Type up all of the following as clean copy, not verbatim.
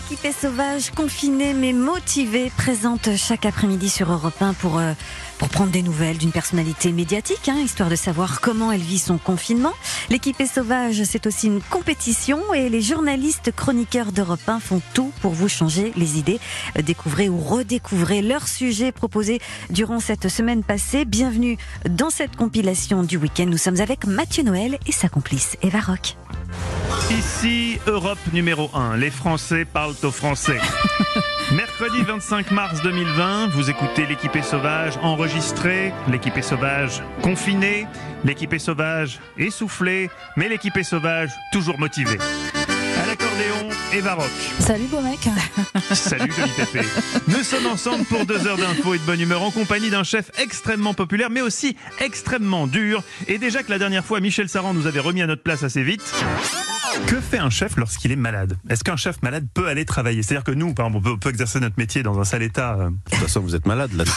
L'équipe est sauvage, confinée mais motivée, présente chaque après-midi sur Europe 1 pour prendre des nouvelles d'une personnalité médiatique, histoire de savoir comment elle vit son confinement. L'équipe est sauvage, c'est aussi une compétition et les journalistes chroniqueurs d'Europe 1 font tout pour vous changer les idées. Découvrez ou redécouvrez leurs sujets proposés durant cette semaine passée. Bienvenue dans cette compilation du week-end. Nous sommes avec Mathieu Noël et sa complice Eva Rock. Ici, Europe numéro 1. Les Français parlent aux Français. Mercredi 25 mars 2020, vous écoutez l'équipe est sauvage enregistrée, l'équipe est sauvage confinée, l'équipe est sauvage essoufflée, mais l'équipe est sauvage toujours motivée. À l'accordéon, Eva Rock. Salut beau mec. Salut joli pépé. Nous sommes ensemble pour 2 heures d'infos et de bonne humeur en compagnie d'un chef extrêmement populaire mais aussi extrêmement dur. Et déjà que la dernière fois Michel Saran nous avait remis à notre place assez vite. Que fait un chef lorsqu'il est malade ? Est-ce qu'un chef malade peut aller travailler ? C'est-à-dire que nous, par exemple, on peut exercer notre métier dans un sale état. De toute façon, vous êtes malade là.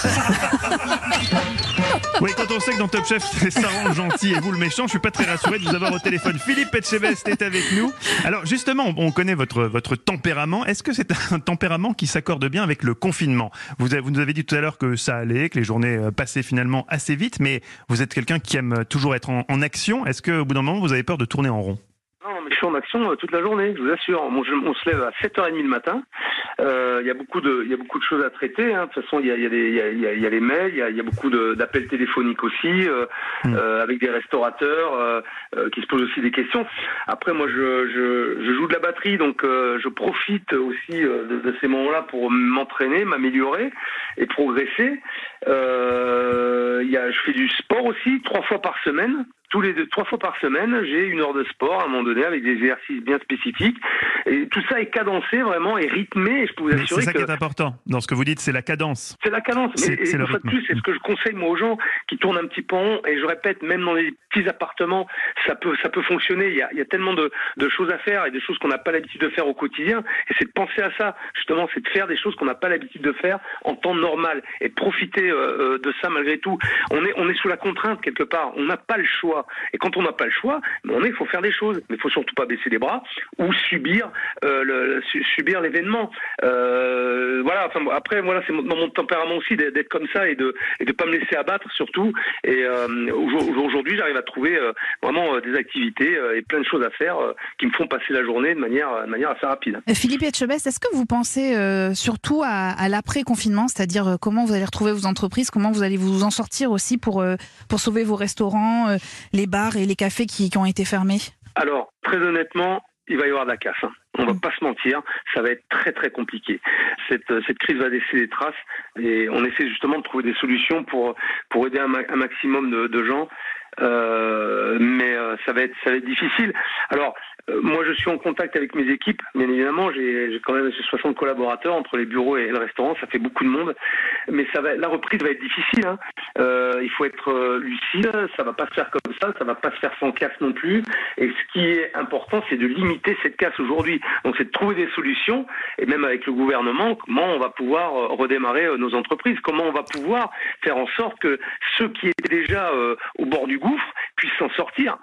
Oui, quand on sait que dans Top Chef, c'est Saran le gentil et vous le méchant, je suis pas très rassuré de vous avoir au téléphone. Philippe Etchebest est avec nous. Alors justement, on connaît votre tempérament. Est-ce que c'est un tempérament qui s'accorde bien avec le confinement ? Vous nous avez dit tout à l'heure que ça allait, que les journées passaient finalement assez vite, mais vous êtes quelqu'un qui aime toujours être en action. Est-ce qu'au bout d'un moment, vous avez peur de tourner en rond ? Non, mais je suis en action toute la journée, je vous assure. On se lève à 7h30 le matin. Il y a beaucoup de choses à traiter. De toute façon, il y a les mails, il y a beaucoup d'appels téléphoniques aussi, avec des restaurateurs qui se posent aussi des questions. Après, moi, je joue de la batterie, donc je profite aussi de ces moments-là pour m'entraîner, m'améliorer et progresser. Je fais du sport aussi 3 fois par semaine. 3 fois par semaine, j'ai 1 heure de sport à un moment donné avec des exercices bien spécifiques. Et tout ça est cadencé vraiment et rythmé. Et je peux vous assurer c'est ça qui est important. Dans ce que vous dites, c'est la cadence. C'est la cadence. Mais c'est une fois de plus, c'est ce que je conseille moi aux gens qui tournent un petit peu en rond. Et je répète, même dans des petits appartements, ça peut fonctionner. Il y a tellement de choses à faire et des choses qu'on n'a pas l'habitude de faire au quotidien. Et c'est de penser à ça. Justement, c'est de faire des choses qu'on n'a pas l'habitude de faire en temps normal et de profiter de ça malgré tout. On est sous la contrainte quelque part. On n'a pas le choix. Et quand on n'a pas le choix, il faut faire des choses. Mais il faut surtout pas baisser les bras ou subir l'événement. Voilà. Enfin, après, voilà, c'est dans mon tempérament aussi d'être comme ça et de pas me laisser abattre surtout. Et aujourd'hui, j'arrive à trouver vraiment des activités et plein de choses à faire qui me font passer la journée de manière assez rapide. Philippe Etchebest, est-ce que vous pensez surtout à l'après-confinement, c'est-à-dire comment vous allez retrouver vos entreprises, comment vous allez vous en sortir aussi pour sauver vos restaurants, les bars et les cafés qui ont été fermés ? Alors, très honnêtement, il va y avoir de la casse. On va pas se mentir, ça va être très très compliqué. Cette crise va laisser des traces et on essaie justement de trouver des solutions pour aider un maximum de gens. Mais ça va être difficile. Alors, moi je suis en contact avec mes équipes, bien évidemment, j'ai quand même 60 collaborateurs entre les bureaux et le restaurant, ça fait beaucoup de monde, mais la reprise va être difficile. Il faut être lucide, ça va pas se faire comme ça va pas se faire sans casse non plus, et ce qui est important, c'est de limiter cette casse aujourd'hui. Donc c'est de trouver des solutions, et même avec le gouvernement, comment on va pouvoir redémarrer nos entreprises, comment on va pouvoir faire en sorte que ceux qui étaient déjà au bord du gouffre puissent s'en sortir.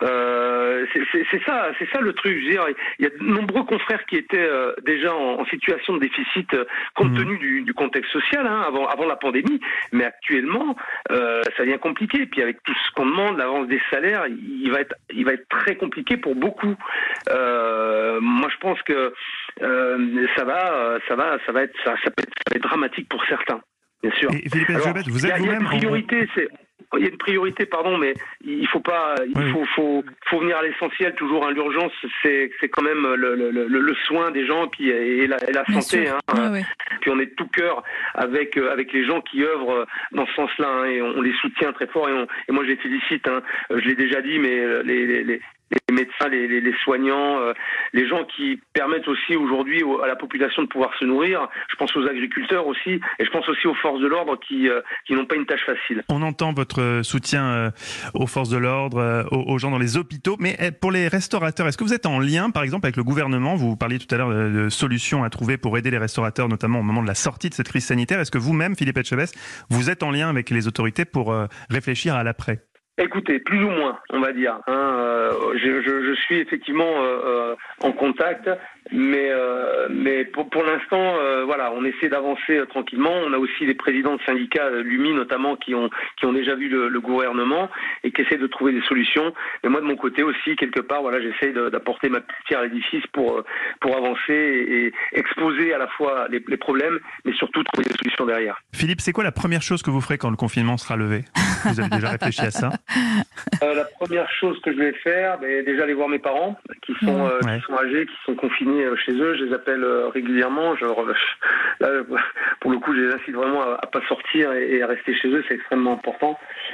C'est ça le truc. Je veux dire, il y a de nombreux confrères qui étaient déjà en situation de déficit compte tenu du contexte social avant la pandémie, mais actuellement ça devient compliqué. Et puis avec tout ce qu'on demande, l'avance des salaires, il va être très compliqué pour beaucoup. Moi je pense que ça peut être dramatique pour certains, bien sûr. Et Philippe Etchebest, vous êtes vous-même il y a une priorité, pardon, mais il faut venir à l'essentiel toujours. L'urgence, c'est quand même le soin des gens et la santé. Oui. Puis on est de tout cœur avec les gens qui œuvrent dans ce sens-là, et on les soutient très fort. Et moi je les félicite. Je l'ai déjà dit, mais les médecins, les soignants, les gens qui permettent aussi aujourd'hui à la population de pouvoir se nourrir. Je pense aux agriculteurs aussi, et je pense aussi aux forces de l'ordre qui n'ont pas une tâche facile. On entend votre soutien aux forces de l'ordre, aux gens dans les hôpitaux, mais pour les restaurateurs, est-ce que vous êtes en lien, par exemple, avec le gouvernement ? Vous parliez tout à l'heure de solutions à trouver pour aider les restaurateurs, notamment au moment de la sortie de cette crise sanitaire. Est-ce que vous-même, Philippe Etchebest, vous êtes en lien avec les autorités pour réfléchir à l'après ? Écoutez, plus ou moins, on va dire. Je suis effectivement en contact Mais pour l'instant, voilà, on essaie d'avancer tranquillement. On a aussi les présidents de syndicats, l'UMI notamment, qui ont déjà vu le gouvernement et qui essaient de trouver des solutions. Mais moi, de mon côté aussi, quelque part, voilà, j'essaie d'apporter ma petite pierre à l'édifice pour avancer et exposer à la fois les problèmes, mais surtout trouver des solutions derrière. Philippe, c'est quoi la première chose que vous ferez quand le confinement sera levé? Vous avez déjà réfléchi à ça? La première chose que je vais faire, déjà aller voir mes parents qui sont âgés, qui sont confinés chez eux. Je les appelle régulièrement. Là, pour le coup, je les incite vraiment à pas sortir et à rester chez eux. C'est extrêmement important.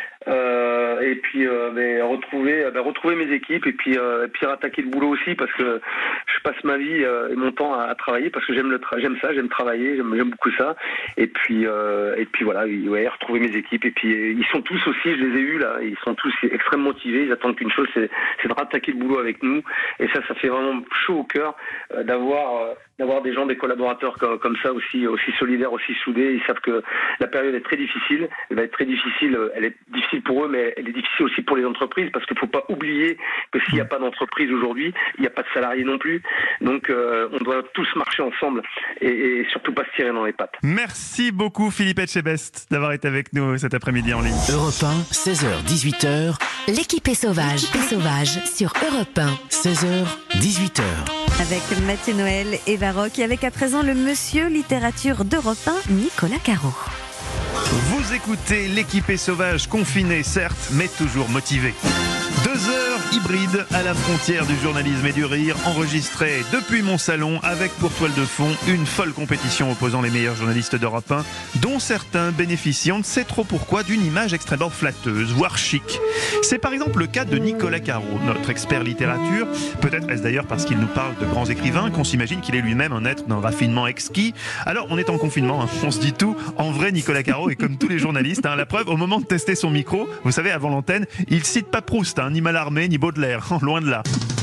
Et puis retrouver mes équipes et puis rattaquer le boulot aussi, parce que je passe ma vie et mon temps à travailler parce que j'aime ça, j'aime travailler, j'aime beaucoup ça. Et puis voilà, retrouver mes équipes. Et puis ils sont tous aussi, je les ai eus là, ils sont tous extrêmement motivés. Ils attendent qu'une chose, c'est de rattaquer le boulot avec nous. Et ça fait vraiment chaud au cœur d'avoir des gens, des collaborateurs comme ça, aussi solidaires, aussi soudés. Ils savent que la période est très difficile. Elle va être très difficile. Elle est difficile pour eux, mais elle est difficile aussi pour les entreprises, parce qu'il ne faut pas oublier que s'il n'y a pas d'entreprise aujourd'hui, il n'y a pas de salariés non plus. Donc on doit tous marcher ensemble et surtout pas se tirer dans les pattes. Merci beaucoup Philippe Etchebest d'avoir été avec nous cet après-midi en ligne. Europe 1, 16h, 18h. L'équipe est sauvage. Sur Europe 1. 16h, 18h. Avec Mathieu Noël et Baroque, et avec à présent le monsieur littérature d'Europe 1, Nicolas Caro. Vous écoutez l'équipe est sauvage, confinée certes, mais toujours motivée. 2 heures hybrides à la frontière du journalisme et du rire, enregistrées depuis mon salon avec pour toile de fond une folle compétition opposant les meilleurs journalistes d'Europe 1, dont certains bénéficient, on ne sait trop pourquoi, d'une image extrêmement flatteuse, voire chic. C'est par exemple le cas de Nicolas Caro, notre expert littérature. Peut-être est-ce d'ailleurs parce qu'il nous parle de grands écrivains qu'on s'imagine qu'il est lui-même un être d'un raffinement exquis. Alors on est en confinement, on se dit tout. En vrai, Nicolas Caro est comme tous les journalistes. La preuve, au moment de tester son micro, vous savez, avant l'antenne, il cite pas Proust, ni Mallarmé, ni Baudelaire, loin de là.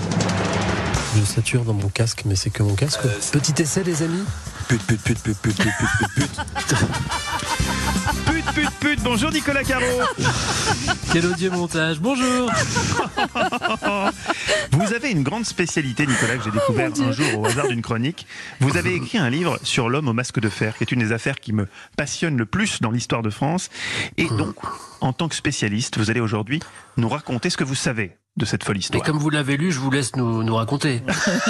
Je sature dans mon casque, mais c'est que mon casque. Petit essai, les amis. Pute. Pute. Bonjour Nicolas Caro. Quel odieux montage. Bonjour. Vous avez une grande spécialité, Nicolas, que j'ai découvert un jour au hasard d'une chronique. Vous avez écrit un livre sur l'homme au masque de fer, qui est une des affaires qui me passionne le plus dans l'histoire de France. Et donc, en tant que spécialiste, vous allez aujourd'hui nous raconter ce que vous savez de cette folle histoire. Et comme vous l'avez lu, je vous laisse nous raconter.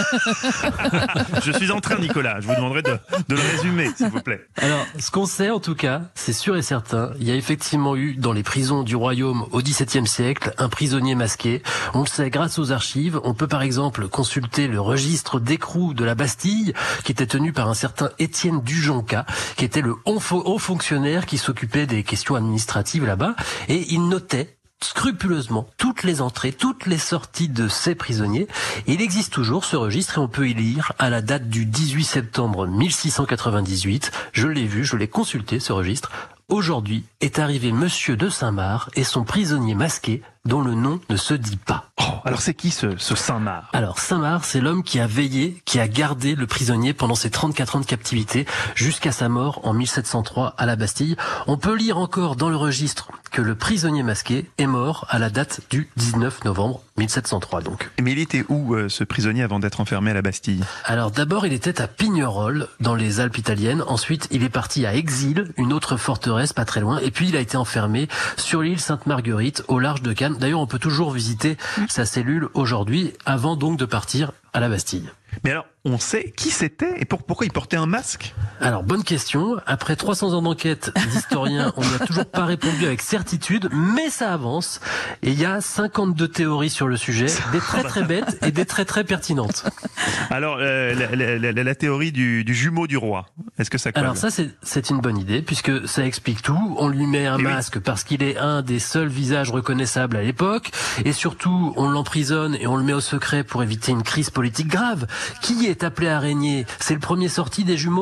Je suis en train, Nicolas. Je vous demanderai de le résumer, s'il vous plaît. Alors, ce qu'on sait, en tout cas, c'est sûr et certain, il y a effectivement eu, dans les prisons du royaume au XVIIe siècle, un prisonnier masqué. On le sait grâce aux archives. On peut, par exemple, consulter le registre d'écrou de la Bastille, qui était tenu par un certain Étienne Dujonca, qui était le haut fonctionnaire qui s'occupait des questions administratives là-bas. Et il notait scrupuleusement toutes les entrées, toutes les sorties de ces prisonniers. Il existe toujours ce registre et on peut y lire à la date du 18 septembre 1698. Je l'ai vu, je l'ai consulté ce registre. Aujourd'hui est arrivé Monsieur de Saint-Marc et son prisonnier masqué dont le nom ne se dit pas. Oh, alors c'est qui ce Saint-Marc? Alors Saint-Marc, c'est l'homme qui a veillé, qui a gardé le prisonnier pendant ses 34 ans de captivité jusqu'à sa mort en 1703 à la Bastille. On peut lire encore dans le registre que le prisonnier masqué est mort à la date du 19 novembre 1703 donc. Mais il était où ce prisonnier avant d'être enfermé à la Bastille? Alors d'abord il était à Pignerol dans les Alpes italiennes, ensuite il est parti à Exil, une autre forteresse pas très loin, et puis il a été enfermé sur l'île Sainte-Marguerite au large de Cannes. D'ailleurs on peut toujours visiter sa cellule aujourd'hui avant donc de partir à la Bastille. Mais alors, on sait qui c'était et pourquoi il portait un masque? Alors, bonne question. Après 300 ans d'enquête d'historiens, on n'y a toujours pas répondu avec certitude, mais ça avance. Et il y a 52 théories sur le sujet, des très très bêtes et des très très pertinentes. Alors, la théorie du jumeau du roi, est-ce que ça colle? Alors ça, c'est une bonne idée, puisque ça explique tout. On lui met un masque parce qu'il est un des seuls visages reconnaissables à l'époque, et surtout, on l'emprisonne et on le met au secret pour éviter une crise politique grave. Qui est appelé à régner? C'est le premier sorti des jumeaux? Oui,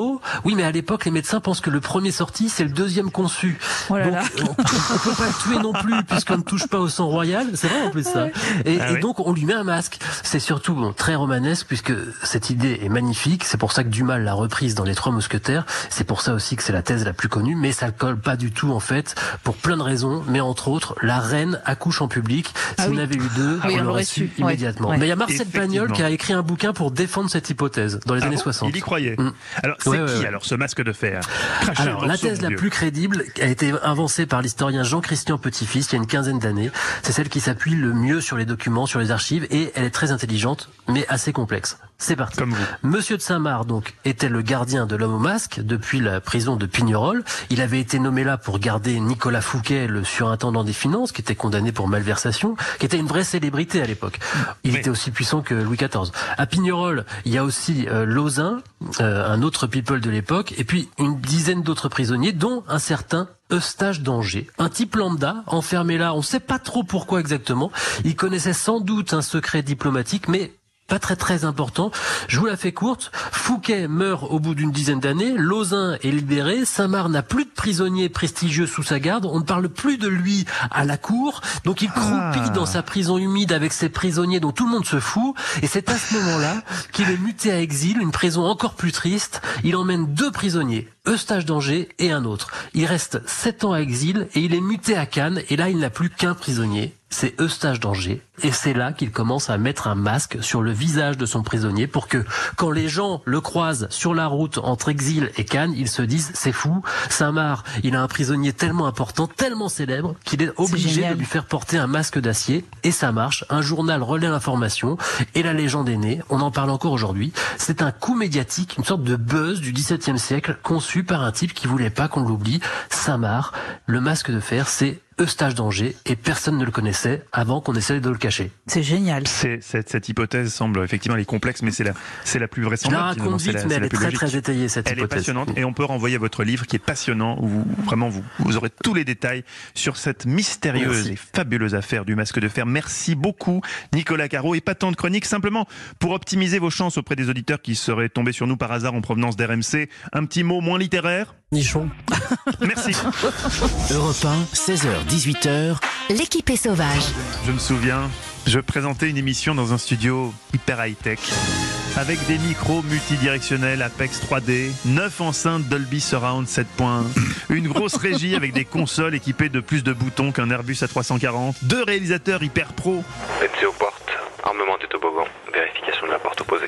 Oui, mais à l'époque, les médecins pensent que le premier sorti, c'est le deuxième conçu. Oh là donc, là. on peut pas le tuer non plus, puisqu'on ne touche pas au sang royal. C'est vrai en plus ça. Et donc, on lui met un masque. C'est surtout très romanesque, puisque cette idée est magnifique. C'est pour ça que Dumas l'a reprise dans Les Trois Mousquetaires. C'est pour ça aussi que c'est la thèse la plus connue, mais ça colle pas du tout en fait, pour plein de raisons. Mais entre autres, la reine accouche en public. Si on avait eu deux, on l'aurait su immédiatement. Ouais. Mais il y a Marcel Pagnol qui a écrit un bouquin pour défendre cette hypothèse dans les années 60. Il y croyait. Alors, c'est qui alors ce masque de fer? Alors, la thèse la plus crédible a été avancée par l'historien Jean-Christian Petit-Fils il y a une quinzaine d'années. C'est celle qui s'appuie le mieux sur les documents, sur les archives, et elle est très intelligente, mais assez complexe. C'est parti. Comme vous. Monsieur de Saint-Marc, donc, était le gardien de l'homme au masque depuis la prison de Pignerol. Il avait été nommé là pour garder Nicolas Fouquet, le surintendant des finances, qui était condamné pour malversation, qui était une vraie célébrité à l'époque. Il était aussi puissant que Louis XIV. À Pignerol, il y a aussi Lauzun, un autre people de l'époque, et puis une dizaine d'autres prisonniers, dont un certain Eustache d'Angers, un type lambda, enfermé là, on ne sait pas trop pourquoi exactement. Il connaissait sans doute un secret diplomatique, mais pas très important. Je vous la fais courte. Fouquet meurt au bout d'une dizaine d'années. Lauzun est libéré. Saint-Marc n'a plus de prisonniers prestigieux sous sa garde. On ne parle plus de lui à la cour. Donc il croupit dans sa prison humide avec ses prisonniers dont tout le monde se fout. Et c'est à ce moment-là qu'il est muté à exil, une prison encore plus triste. Il emmène 2 prisonniers, Eustache d'Angers et un autre. Il reste 7 ans à exil et il est muté à Cannes. Et là, il n'a plus qu'un prisonnier. C'est Eustache d'Angers, et c'est là qu'il commence à mettre un masque sur le visage de son prisonnier pour que, quand les gens le croisent sur la route entre Exil et Cannes, ils se disent, c'est fou, Saint-Marc, il a un prisonnier tellement important, tellement célèbre, qu'il est obligé de lui faire porter un masque d'acier, et ça marche. Un journal relaie l'information, et la légende est née, on en parle encore aujourd'hui. C'est un coup médiatique, une sorte de buzz du XVIIe siècle, conçu par un type qui voulait pas qu'on l'oublie. Saint-Marc, le masque de fer, c'est Eustache d'Angers, et personne ne le connaissait avant qu'on essaie de le cacher. C'est génial. Cette hypose semble effectivement elle est complexe, mais c'est la plus vraisemblable. Je la raconte vite, mais elle est très détaillée, cette hypothèse. Elle est passionnante, et on peut renvoyer votre livre qui est passionnant, où vraiment vous aurez tous les détails sur cette mystérieuse et fabuleuse affaire du masque de fer. Merci beaucoup Nicolas Caro, et pas tant de chroniques, simplement pour optimiser vos chances auprès des auditeurs qui seraient tombés sur nous par hasard en provenance d'RMC, un petit mot moins littéraire. Nichon. Merci. Europe 1, 16h-18h. L'équipe est sauvage. Je me souviens, je présentais une émission dans un studio hyper high-tech, avec des micros multidirectionnels Apex 3D, 9 enceintes Dolby Surround 7.1, une grosse régie avec des consoles équipées de plus de boutons qu'un Airbus A340, 2 réalisateurs hyper pro. Accès aux portes, armement des toboggans, vérification de la porte opposée.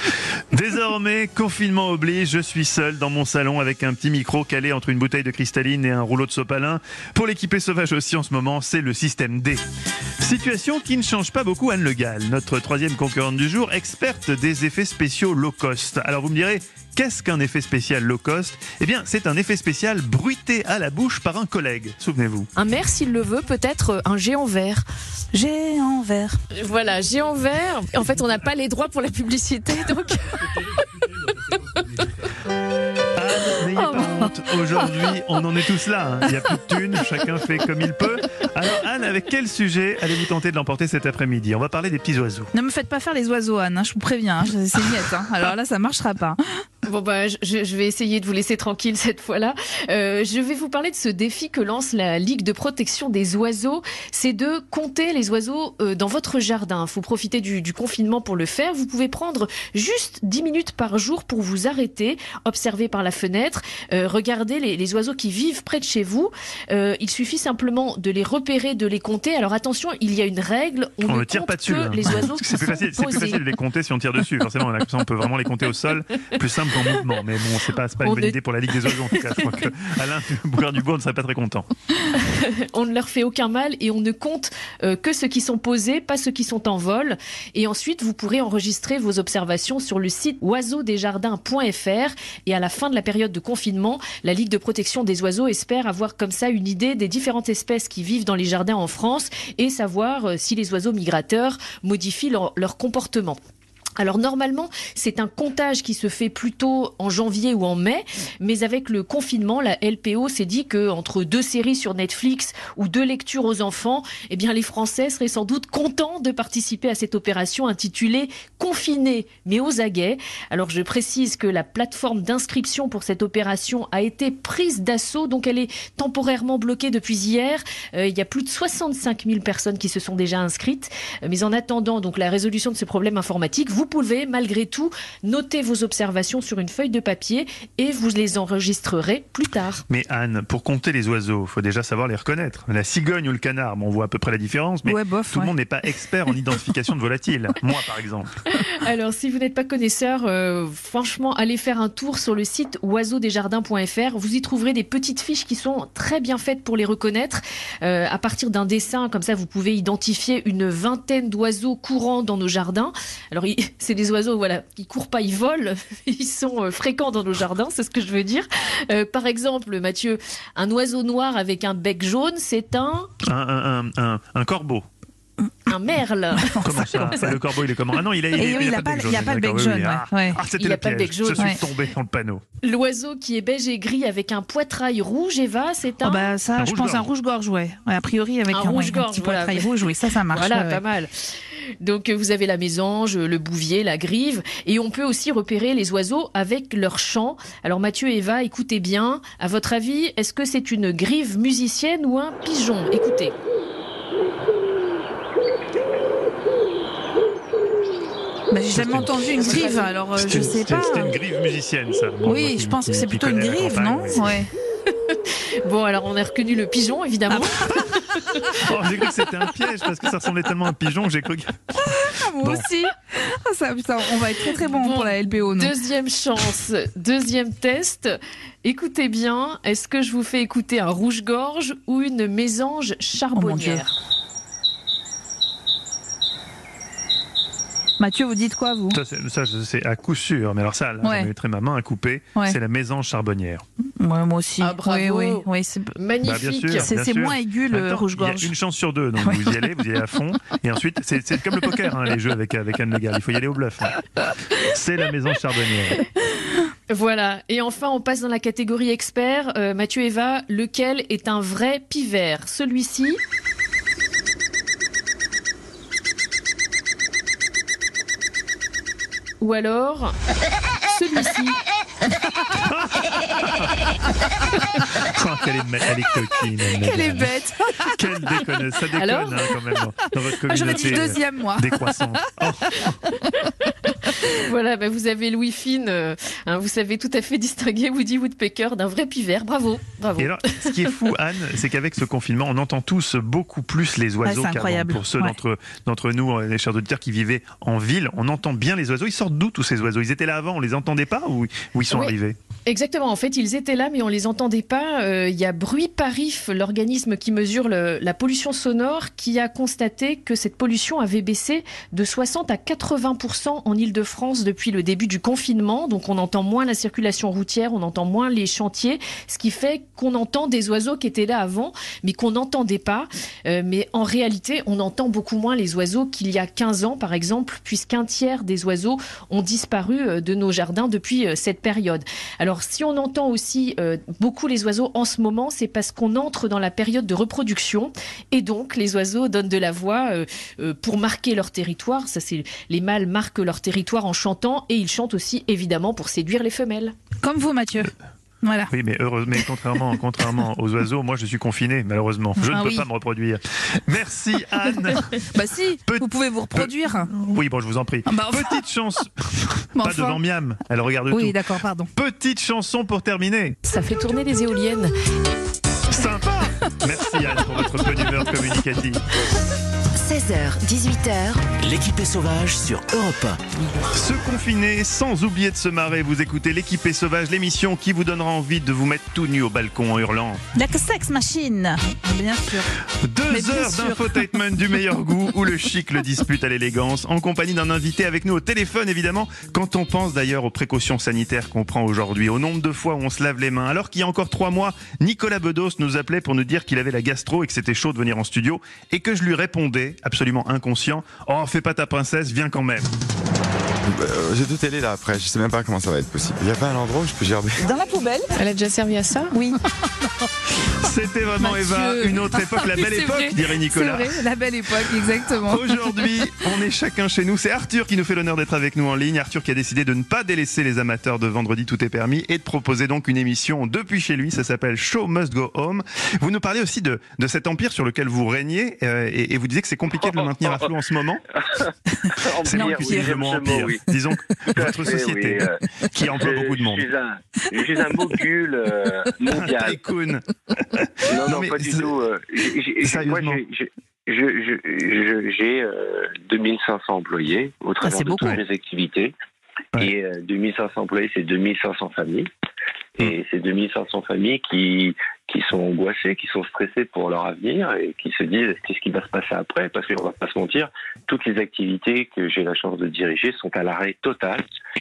Désormais, confinement oblige, je suis seul dans mon salon avec un petit micro calé entre une bouteille de cristalline et un rouleau de sopalin. Pour l'équipée sauvage aussi en ce moment, c'est le système D. Situation qui ne change pas beaucoup Anne Le Gall, notre 3e concurrente du jour, experte des effets spéciaux low cost. Alors vous me direz, qu'est-ce qu'un effet spécial low cost ? Eh bien, c'est un effet spécial bruité à la bouche par un collègue, souvenez-vous. Un maire, s'il le veut, peut-être un géant vert. Géant vert. Voilà, géant vert. En fait, on n'a pas les droits pour la publicité, donc... Anne, n'ayez pas honte. Aujourd'hui, on en est tous là. Hein. Il n'y a plus de thunes, chacun fait comme il peut. Alors Anne, avec quel sujet allez-vous tenter de l'emporter cet après-midi ? On va parler des petits oiseaux. Ne me faites pas faire les oiseaux, Anne, je vous préviens, c'est niette. Alors là, ça marchera pas. Bon bah, je vais essayer de vous laisser tranquille cette fois-là. Je vais vous parler de ce défi que lance la Ligue de protection des oiseaux. C'est de compter les oiseaux dans votre jardin. Il faut profiter du confinement pour le faire. Vous pouvez prendre juste 10 minutes par jour pour vous arrêter, observer par la fenêtre, regarder les oiseaux qui vivent près de chez vous. Il suffit simplement de les repérer, de les compter. Alors attention, il y a une règle. On ne tire pas dessus. Les oiseaux qui c'est plus facile de les compter si on tire dessus. Forcément, là, on peut vraiment les compter au sol. Plus simple en mouvement, mais bon, c'est pas une bonne idée pour la Ligue des oiseaux en tout cas. Je crois que Alain Boucard-Dubourg ne serait pas très content. On ne leur fait aucun mal et on ne compte que ceux qui sont posés, pas ceux qui sont en vol. Et ensuite, vous pourrez enregistrer vos observations sur le site oiseaudesjardins.fr. Et à la fin de la période de confinement, la Ligue de protection des oiseaux espère avoir comme ça une idée des différentes espèces qui vivent dans les jardins en France et savoir si les oiseaux migrateurs modifient leur comportement. Alors normalement, c'est un comptage qui se fait plutôt en janvier ou en mai, mais avec le confinement, la LPO s'est dit que entre 2 séries sur Netflix ou 2 lectures aux enfants, eh bien les Français seraient sans doute contents de participer à cette opération intitulée Confinés mais aux aguets. Alors je précise que la plateforme d'inscription pour cette opération a été prise d'assaut, donc elle est temporairement bloquée depuis hier. Il y a plus de 65 000 personnes qui se sont déjà inscrites, mais en attendant donc la résolution de ce problème informatique, vous pouvez malgré tout noter vos observations sur une feuille de papier et vous les enregistrerez plus tard. Mais Anne, pour compter les oiseaux, il faut déjà savoir les reconnaître. La cigogne ou le canard, on voit à peu près la différence, mais tout le monde n'est pas expert en identification de volatiles. Moi, par exemple. Alors, si vous n'êtes pas connaisseur, franchement, allez faire un tour sur le site oiseaudesjardins.fr. Vous y trouverez des petites fiches qui sont très bien faites pour les reconnaître. À partir d'un dessin, comme ça, vous pouvez identifier une vingtaine d'oiseaux courants dans nos jardins. Alors, c'est des oiseaux, voilà, qui courent pas, ils volent. Ils sont fréquents dans nos jardins, c'est ce que je veux dire. Par exemple, Mathieu, un oiseau noir avec un bec jaune, c'est un corbeau. Un merle. Comment ça? Le corbeau, il est comment? Ah non, il a pas le bec jaune. Ouais. Ah, c'était le piège. Je suis tombé dans le panneau. L'oiseau qui est beige et gris avec un poitrail rouge, Eva, c'est un... ça, je pense un rouge-gorge, ouais. A priori, avec un petit poitrail rouge, oui, ça marche. Voilà, pas mal. Donc vous avez la mésange, le bouvier, la grive, et on peut aussi repérer les oiseaux avec leur chant. Alors Mathieu et Eva, écoutez bien. À votre avis, est-ce que c'est une grive musicienne ou un pigeon? Écoutez. J'ai jamais entendu une grive, alors je sais pas. C'était une grive musicienne, ça. Oui, je pense que c'est plutôt une grive, non? Ouais. Bon, alors on a reconnu le pigeon, évidemment. J'ai cru que c'était un piège parce que ça ressemblait tellement à un pigeon, j'ai cru que... Moi aussi. Putain, on va être très très bon pour la LPO. Non? Deuxième chance, deuxième test. Écoutez bien, est-ce que je vous fais écouter un rouge-gorge ou une mésange charbonnière? Mathieu, vous dites quoi, vous? Ça, c'est à coup sûr. Mais alors ça, là, je mettrai ma main à couper. Ouais. C'est la mésange charbonnière. Ouais, moi aussi. Ah, bravo. Oui, c'est magnifique. Bien sûr. C'est moins aigu, le rouge-gorge. Il y a une chance sur 2. Donc vous y allez à fond. Et ensuite, c'est comme le poker, les jeux avec Anne Le Gall. Il faut y aller au bluff. C'est la mésange charbonnière. Voilà. Et enfin, on passe dans la catégorie expert. Mathieu et Eva, lequel est un vrai pivert? Celui-ci... Ou alors, celui-ci. Elle est coquine. Elle est bête. Quelle déconne. Ça déconne alors quand même dans votre communauté. J'aurais dit le deuxième, moi. Décroissante. Voilà, vous avez Louis Fine. Vous savez tout à fait distinguer Woody Woodpecker d'un vrai pivert. Bravo. Et alors, ce qui est fou, Anne, c'est qu'avec ce confinement, on entend tous beaucoup plus les oiseaux qu'avant. Pour ceux d'entre nous, les chers auditeurs qui vivaient en ville, on entend bien les oiseaux. Ils sortent d'où tous ces oiseaux? Ils étaient là avant, on les entendait pas ou ils sont arrivés? Exactement, en fait, ils étaient là, mais on les entendait pas. Il y a Bruit Parif, l'organisme qui mesure la pollution sonore, qui a constaté que cette pollution avait baissé de 60 à 80% en Île-de-France depuis le début du confinement. Donc on entend moins la circulation routière, on entend moins les chantiers, ce qui fait qu'on entend des oiseaux qui étaient là avant, mais qu'on n'entendait pas. Mais en réalité, on entend beaucoup moins les oiseaux qu'il y a 15 ans, par exemple, puisqu'un tiers des oiseaux ont disparu de nos jardins depuis cette période. Alors, si on entend aussi beaucoup les oiseaux en ce moment, c'est parce qu'on entre dans la période de reproduction et donc les oiseaux donnent de la voix pour marquer leur territoire. Ça, c'est les mâles marquent leur territoire en chantant et ils chantent aussi évidemment pour séduire les femelles. Comme vous, Mathieu. Voilà. Oui, mais contrairement aux oiseaux, moi je suis confiné, malheureusement. Je ne peux pas me reproduire. Merci Anne. Si, vous pouvez vous reproduire. Oui, je vous en prie. Petite chance. Pas devant Miam, elle regarde tout. Oui, d'accord, pardon. Petite chanson pour terminer. Ça fait tourner les éoliennes. Sympa. Merci Anne pour votre bonne humeur communicative. 16h, 18h. L'équipée sauvage sur Europe 1. Se confiner sans oublier de se marrer. Vous écoutez l'équipée sauvage, l'émission qui vous donnera envie de vous mettre tout nu au balcon en hurlant. La sex machine, bien sûr. 2 heures d'infotainment du meilleur goût où le chic le dispute à l'élégance en compagnie d'un invité avec nous au téléphone évidemment. Quand on pense d'ailleurs aux précautions sanitaires qu'on prend aujourd'hui, au nombre de fois où on se lave les mains, alors qu'il y a encore 3 mois, Nicolas Bedos nous appelait pour nous dire qu'il avait la gastro et que c'était chaud de venir en studio et que je lui répondais absolument inconscient. Oh, fais pas ta princesse, viens quand même. J'ai deux télés là après, je sais même pas comment ça va être possible. Il n'y a pas un endroit où je peux gerber? Dans la poubelle. Elle a déjà servi à ça? Oui. C'était vraiment Mathieu. Eva, une autre époque, la Oui, belle c'est époque, vrai. dirait Nicolas. C'est vrai, la belle époque, exactement. Aujourd'hui, on est chacun chez nous. C'est Arthur qui nous fait l'honneur d'être avec nous en ligne. Arthur qui a décidé de ne pas délaisser les amateurs de Vendredi Tout est permis et de proposer donc une émission depuis chez lui. Ça s'appelle Show Must Go Home. Vous nous parlez aussi de cet empire sur lequel vous régnez et vous disiez que c'est compliqué de le maintenir à flot en ce moment. C'est Empire, plus oui, simplement j'aime ce mot, empire. oui. Disons que Tout à votre fait, société oui, qui emploie beaucoup de monde. Je suis un mogul mondial. Tycoon. Non, mais pas du tout. sérieusement. J'ai 2500 employés au travers c'est de beaucoup. toutes mes activités. Ouais. Et 2500 employés, c'est 2500 familles. Et c'est 2500 familles qui sont angoissées, qui sont stressées pour leur avenir et qui se disent qu'est-ce qui va se passer après, parce qu'on va pas se mentir, toutes les activités que j'ai la chance de diriger sont à l'arrêt total.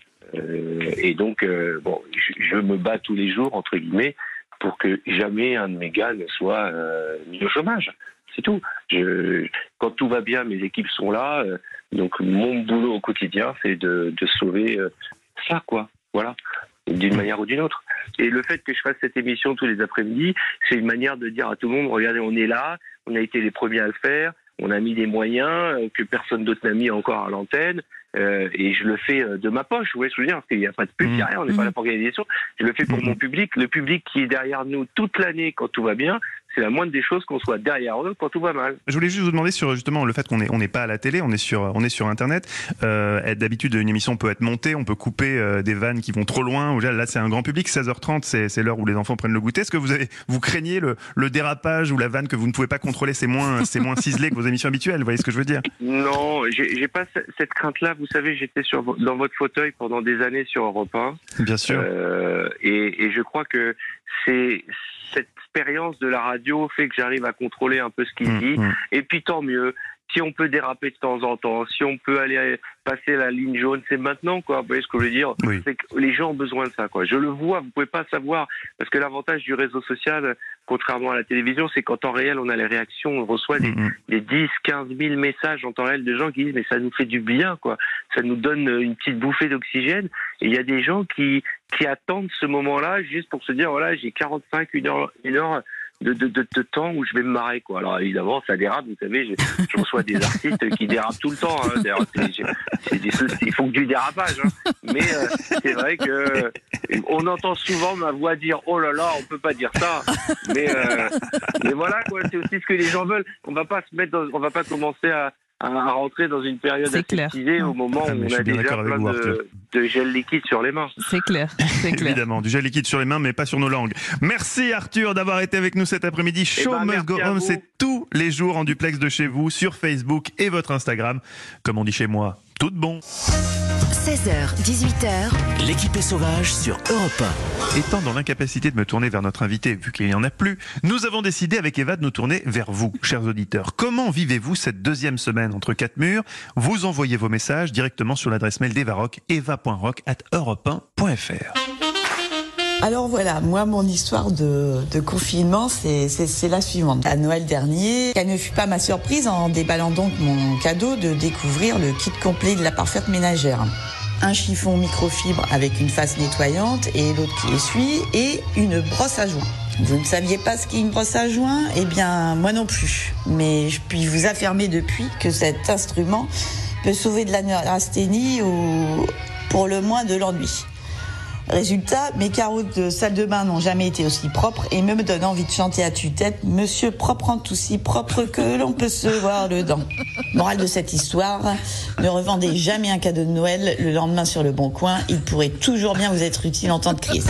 Et donc, je me bats tous les jours, entre guillemets, pour que jamais un de mes gars ne soit mis au chômage. C'est tout. Quand tout va bien, mes équipes sont là. Donc, mon boulot au quotidien, c'est de sauver ça, quoi. Voilà. D'une manière ou d'une autre. Et le fait que je fasse cette émission tous les après-midi, c'est une manière de dire à tout le monde, regardez, on est là, on a été les premiers à le faire, on a mis des moyens que personne d'autre n'a mis encore à l'antenne, et je le fais de ma poche, vous voyez ce que je veux dire, parce qu'il n'y a pas de pub, il n'y a rien, on n'est pas là pour gagner des sous, je le fais pour mon public, le public qui est derrière nous toute l'année quand tout va bien, c'est la moindre des choses qu'on soit derrière eux quand tout va mal. Je voulais juste vous demander sur justement le fait qu'on n'est pas à la télé, on est sur Internet. D'habitude, une émission peut être montée, on peut couper des vannes qui vont trop loin. Là, c'est un grand public. 16h30, c'est l'heure où les enfants prennent le goûter. Est-ce que vous craignez le dérapage ou la vanne que vous ne pouvez pas contrôler? C'est moins ciselé que vos émissions habituelles. Vous voyez ce que je veux dire? Non, j'ai pas cette crainte-là. Vous savez, j'étais dans votre fauteuil pendant des années sur Europe 1. Bien sûr. Et je crois que c'est cette expérience de la radio fait que j'arrive à contrôler un peu ce qu'il dit. Et puis tant mieux. Si on peut déraper de temps en temps, si on peut aller passer la ligne jaune, c'est maintenant, quoi. Vous voyez ce que je veux dire? Oui. C'est que les gens ont besoin de ça, quoi. Je le vois, vous pouvez pas savoir. Parce que l'avantage du réseau social, contrairement à la télévision, c'est qu'en temps réel, on a les réactions, on reçoit des 10, 15 000 messages en temps réel de gens qui disent mais ça nous fait du bien, quoi. Ça nous donne une petite bouffée d'oxygène. Et il y a des gens qui attendent ce moment-là juste pour se dire voilà, j'ai 45, une heure de temps où je vais me marrer, quoi. Alors évidemment ça dérape, vous savez, je reçois des artistes qui dérapent tout le temps, hein. D'ailleurs, il faut que du dérapage, hein. Mais c'est vrai que on entend souvent ma voix dire oh là là, on peut pas dire ça, mais voilà, quoi, c'est aussi ce que les gens veulent. On va pas commencer à rentrer dans une période aseptisée au moment où on a déjà plein de gel liquide sur les mains. C'est clair, c'est clair. Évidemment, du gel liquide sur les mains, mais pas sur nos langues. Merci Arthur d'avoir été avec nous cet après-midi. Show Must Go Home, c'est tous les jours en duplex de chez vous, sur Facebook et votre Instagram. Comme on dit chez moi, tout de bon. 16h, 18h. L'équipe est sauvage sur Europe 1. Étant dans l'incapacité de me tourner vers notre invité, vu qu'il n'y en a plus, nous avons décidé avec Eva de nous tourner vers vous, chers auditeurs. Comment vivez-vous cette deuxième semaine entre quatre murs? Vous envoyez vos messages directement sur l'adresse mail d'Eva Rock, eva.rock@europe1.fr. Alors voilà, moi mon histoire de confinement c'est la suivante. À Noël dernier, quelle ne fut pas ma surprise en déballant donc mon cadeau de découvrir le kit complet de la parfaite ménagère. Un chiffon microfibre avec une face nettoyante et l'autre qui essuie et une brosse à joint. Vous ne saviez pas ce qu'est une brosse à joint? Eh bien moi non plus. Mais je puis vous affirmer depuis que cet instrument peut sauver de la neurasthénie ou pour le moins de l'ennui. Résultat, mes carreaux de salle de bain n'ont jamais été aussi propres et me donnent envie de chanter à tue-tête « Monsieur propre en tout si propre que l'on peut se voir dedans ». Morale de cette histoire, ne revendez jamais un cadeau de Noël le lendemain sur le bon coin, il pourrait toujours bien vous être utile en temps de crise.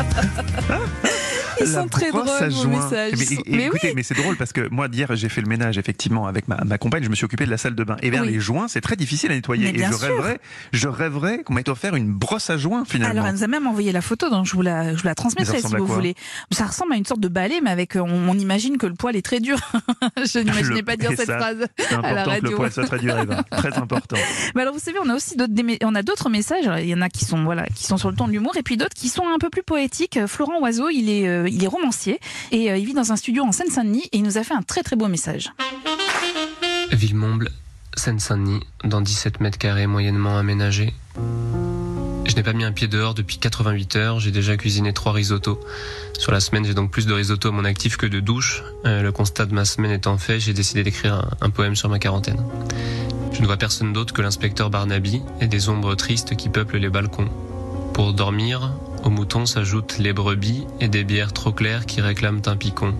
Ils sont très drôles, vos messages. Mais c'est drôle parce que moi, d'hier, j'ai fait le ménage, effectivement, avec ma compagne. Je me suis occupé de la salle de bain. Et bien, les joints, c'est très difficile à nettoyer. Et je rêverais qu'on m'ait offert une brosse à joint, finalement. Alors, elle nous a même envoyé la photo, donc je vous la transmettrai si vous voulez. Ça ressemble à une sorte de balai, mais avec, on imagine que le poil est très dur. Je n'imaginais pas dire cette phrase à la radio. Que le poil soit très dur, Eva. Très important. Mais alors, vous savez, on a aussi d'autres messages. Alors, il y en a qui sont sur le ton de l'humour, et puis d'autres qui sont un peu plus poétiques. Florent Oiseau, il est romancier et il vit dans un studio en Seine-Saint-Denis et il nous a fait un très très beau message. Villemomble, Seine-Saint-Denis, dans 17 mètres carrés moyennement aménagés. Je n'ai pas mis un pied dehors depuis 88 heures, j'ai déjà cuisiné 3 risottos. Sur la semaine, j'ai donc plus de risottos à mon actif que de douches. Le constat de ma semaine étant fait, j'ai décidé d'écrire un poème sur ma quarantaine. Je ne vois personne d'autre que l'inspecteur Barnaby et des ombres tristes qui peuplent les balcons. Pour dormir, aux moutons s'ajoutent les brebis et des bières trop claires qui réclament un picon.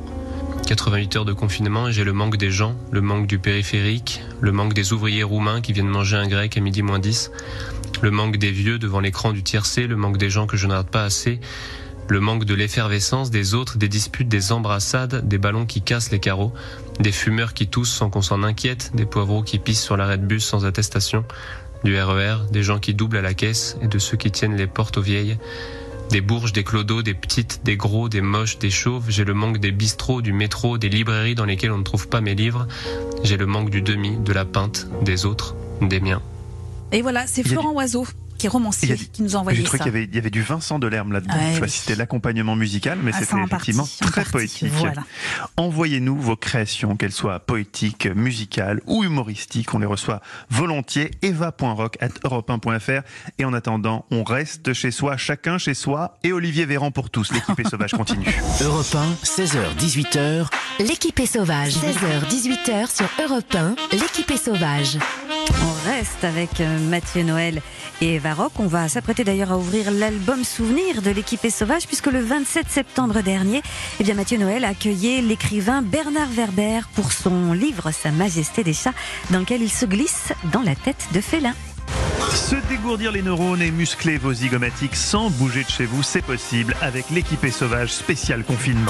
88 heures de confinement et j'ai le manque des gens, le manque du périphérique, le manque des ouvriers roumains qui viennent manger un grec à 12:10, le manque des vieux devant l'écran du tiercé, le manque des gens que je n'arrête pas assez, le manque de l'effervescence des autres, des disputes, des embrassades, des ballons qui cassent les carreaux, des fumeurs qui toussent sans qu'on s'en inquiète, des poivreaux qui pissent sur l'arrêt de bus sans attestation, du RER, des gens qui doublent à la caisse et de ceux qui tiennent les portes aux vieilles, des bourges, des clodos, des petites, des gros, des moches, des chauves. J'ai le manque des bistrots, du métro, des librairies dans lesquelles on ne trouve pas mes livres. J'ai le manque du demi, de la pinte, des autres, des miens. Et voilà, c'est Florent Oiseau, qui est romancier, qui nous a envoyé ça. J'ai trouvé qu'il y avait du Vincent Delerme là-dedans. Je sais pas si c'était l'accompagnement musical, mais c'était effectivement très poétique. Voilà. Envoyez-nous vos créations, qu'elles soient poétiques, musicales ou humoristiques. On les reçoit volontiers. eva.rock@europe1.fr. Et en attendant, on reste chez soi, chacun chez soi. Et Olivier Véran pour tous. L'équipe est sauvage continue. Europe 1, 16h, 18h. L'équipe est sauvage. 16h, 18h sur Europe 1. L'équipe est sauvage. On reste avec Mathieu Noël et Eva Rock. On va s'apprêter d'ailleurs à ouvrir l'album souvenir de l'équipe est sauvage, puisque le 27 septembre dernier, Mathieu Noël a accueilli l'écrivain Bernard Werber pour son livre Sa Majesté des chats, dans lequel il se glisse dans la tête de félin. Se dégourdir les neurones et muscler vos zygomatiques sans bouger de chez vous, c'est possible avec l'équipe est sauvage spécial confinement.